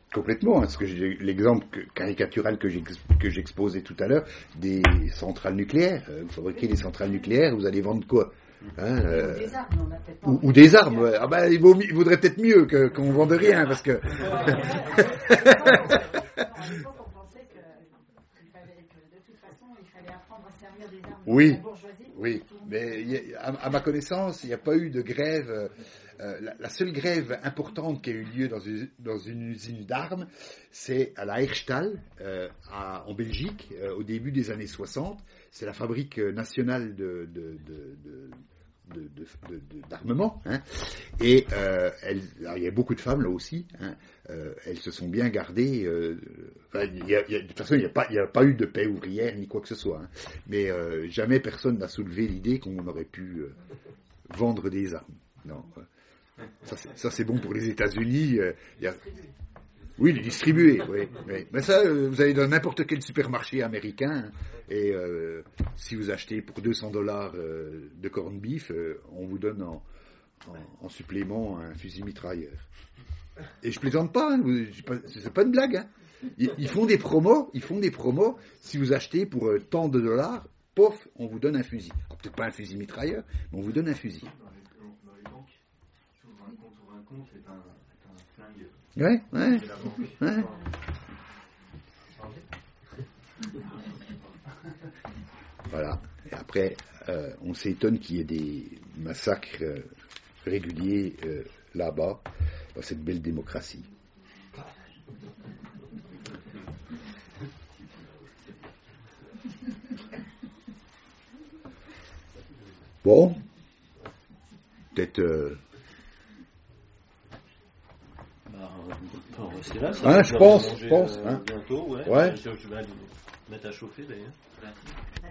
Complètement, hein, ce que j'ai- l'exemple que- caricatural que, j'ex- que j'exposais tout à l'heure, des centrales nucléaires. Euh, Vous fabriquez des centrales nucléaires, vous allez vendre quoi, hein, euh, Ou des armes, on n'a peut-être pas ou, envie ou de des dire. armes. Ouais. Ah ben, il, vaut, mi- il vaudrait peut-être mieux que, qu'on vende rien, parce que... Non, à l'époque, on pensait que, qu'il fallait, que de toute façon, il fallait apprendre à servir des armes Oui. de la bourgeoisie. Oui, mais il y a- à, à ma connaissance, il n'y a pas eu de grève. euh, euh, la, la seule grève importante qui a eu lieu dans une, dans une usine d'armes, c'est à la Herstal, euh, à- en Belgique, euh, au début des années soixante. C'est la fabrique euh, nationale de, de, de, de, de, de- de- de- d'armement. Hein. Et euh, elles- alors, il y a beaucoup de femmes là aussi. Hein. Euh, elles se sont bien gardées. euh, enfin, il y a- il y a- de toute façon, il n'y a, pas- il y a pas eu de paix ouvrière ni quoi que ce soit. Hein. Mais euh, jamais personne n'a soulevé l'idée qu'on aurait pu euh, vendre des armes. Non. euh, Ça c'est, ça, c'est bon pour les États-Unis. euh, il y a- Oui, les distribuer. Oui, oui. Mais ça, euh, vous allez dans n'importe quel supermarché américain hein, et euh, si vous achetez pour deux cents dollars euh, de corned beef, euh, on vous donne en, en, en supplément un fusil mitrailleur. Et je plaisante pas, hein, vous- c'est pas, c'est pas une blague. Hein. Ils, ils font des promos, ils font des promos. Si vous achetez pour euh, tant de dollars, pof, on vous donne un fusil. Alors, peut-être pas un fusil mitrailleur, mais on vous donne un fusil. Dans les, dans les banques, tu ouvres un compte, ouvre un compte, c'est un, c'est un flingue. Ouais, ouais. C'est la banque. Ouais. Voilà. Et après, euh, on s'étonne qu'il y ait des massacres euh, réguliers euh, là-bas, dans cette belle démocratie. Bon, peut-être... euh, Bah, on peut en rester là. Ça Hein, va je faire pense, manger, je pense, euh, hein. Bientôt, ouais. Ouais. Je, je vais aller mettre à chauffer d'ailleurs.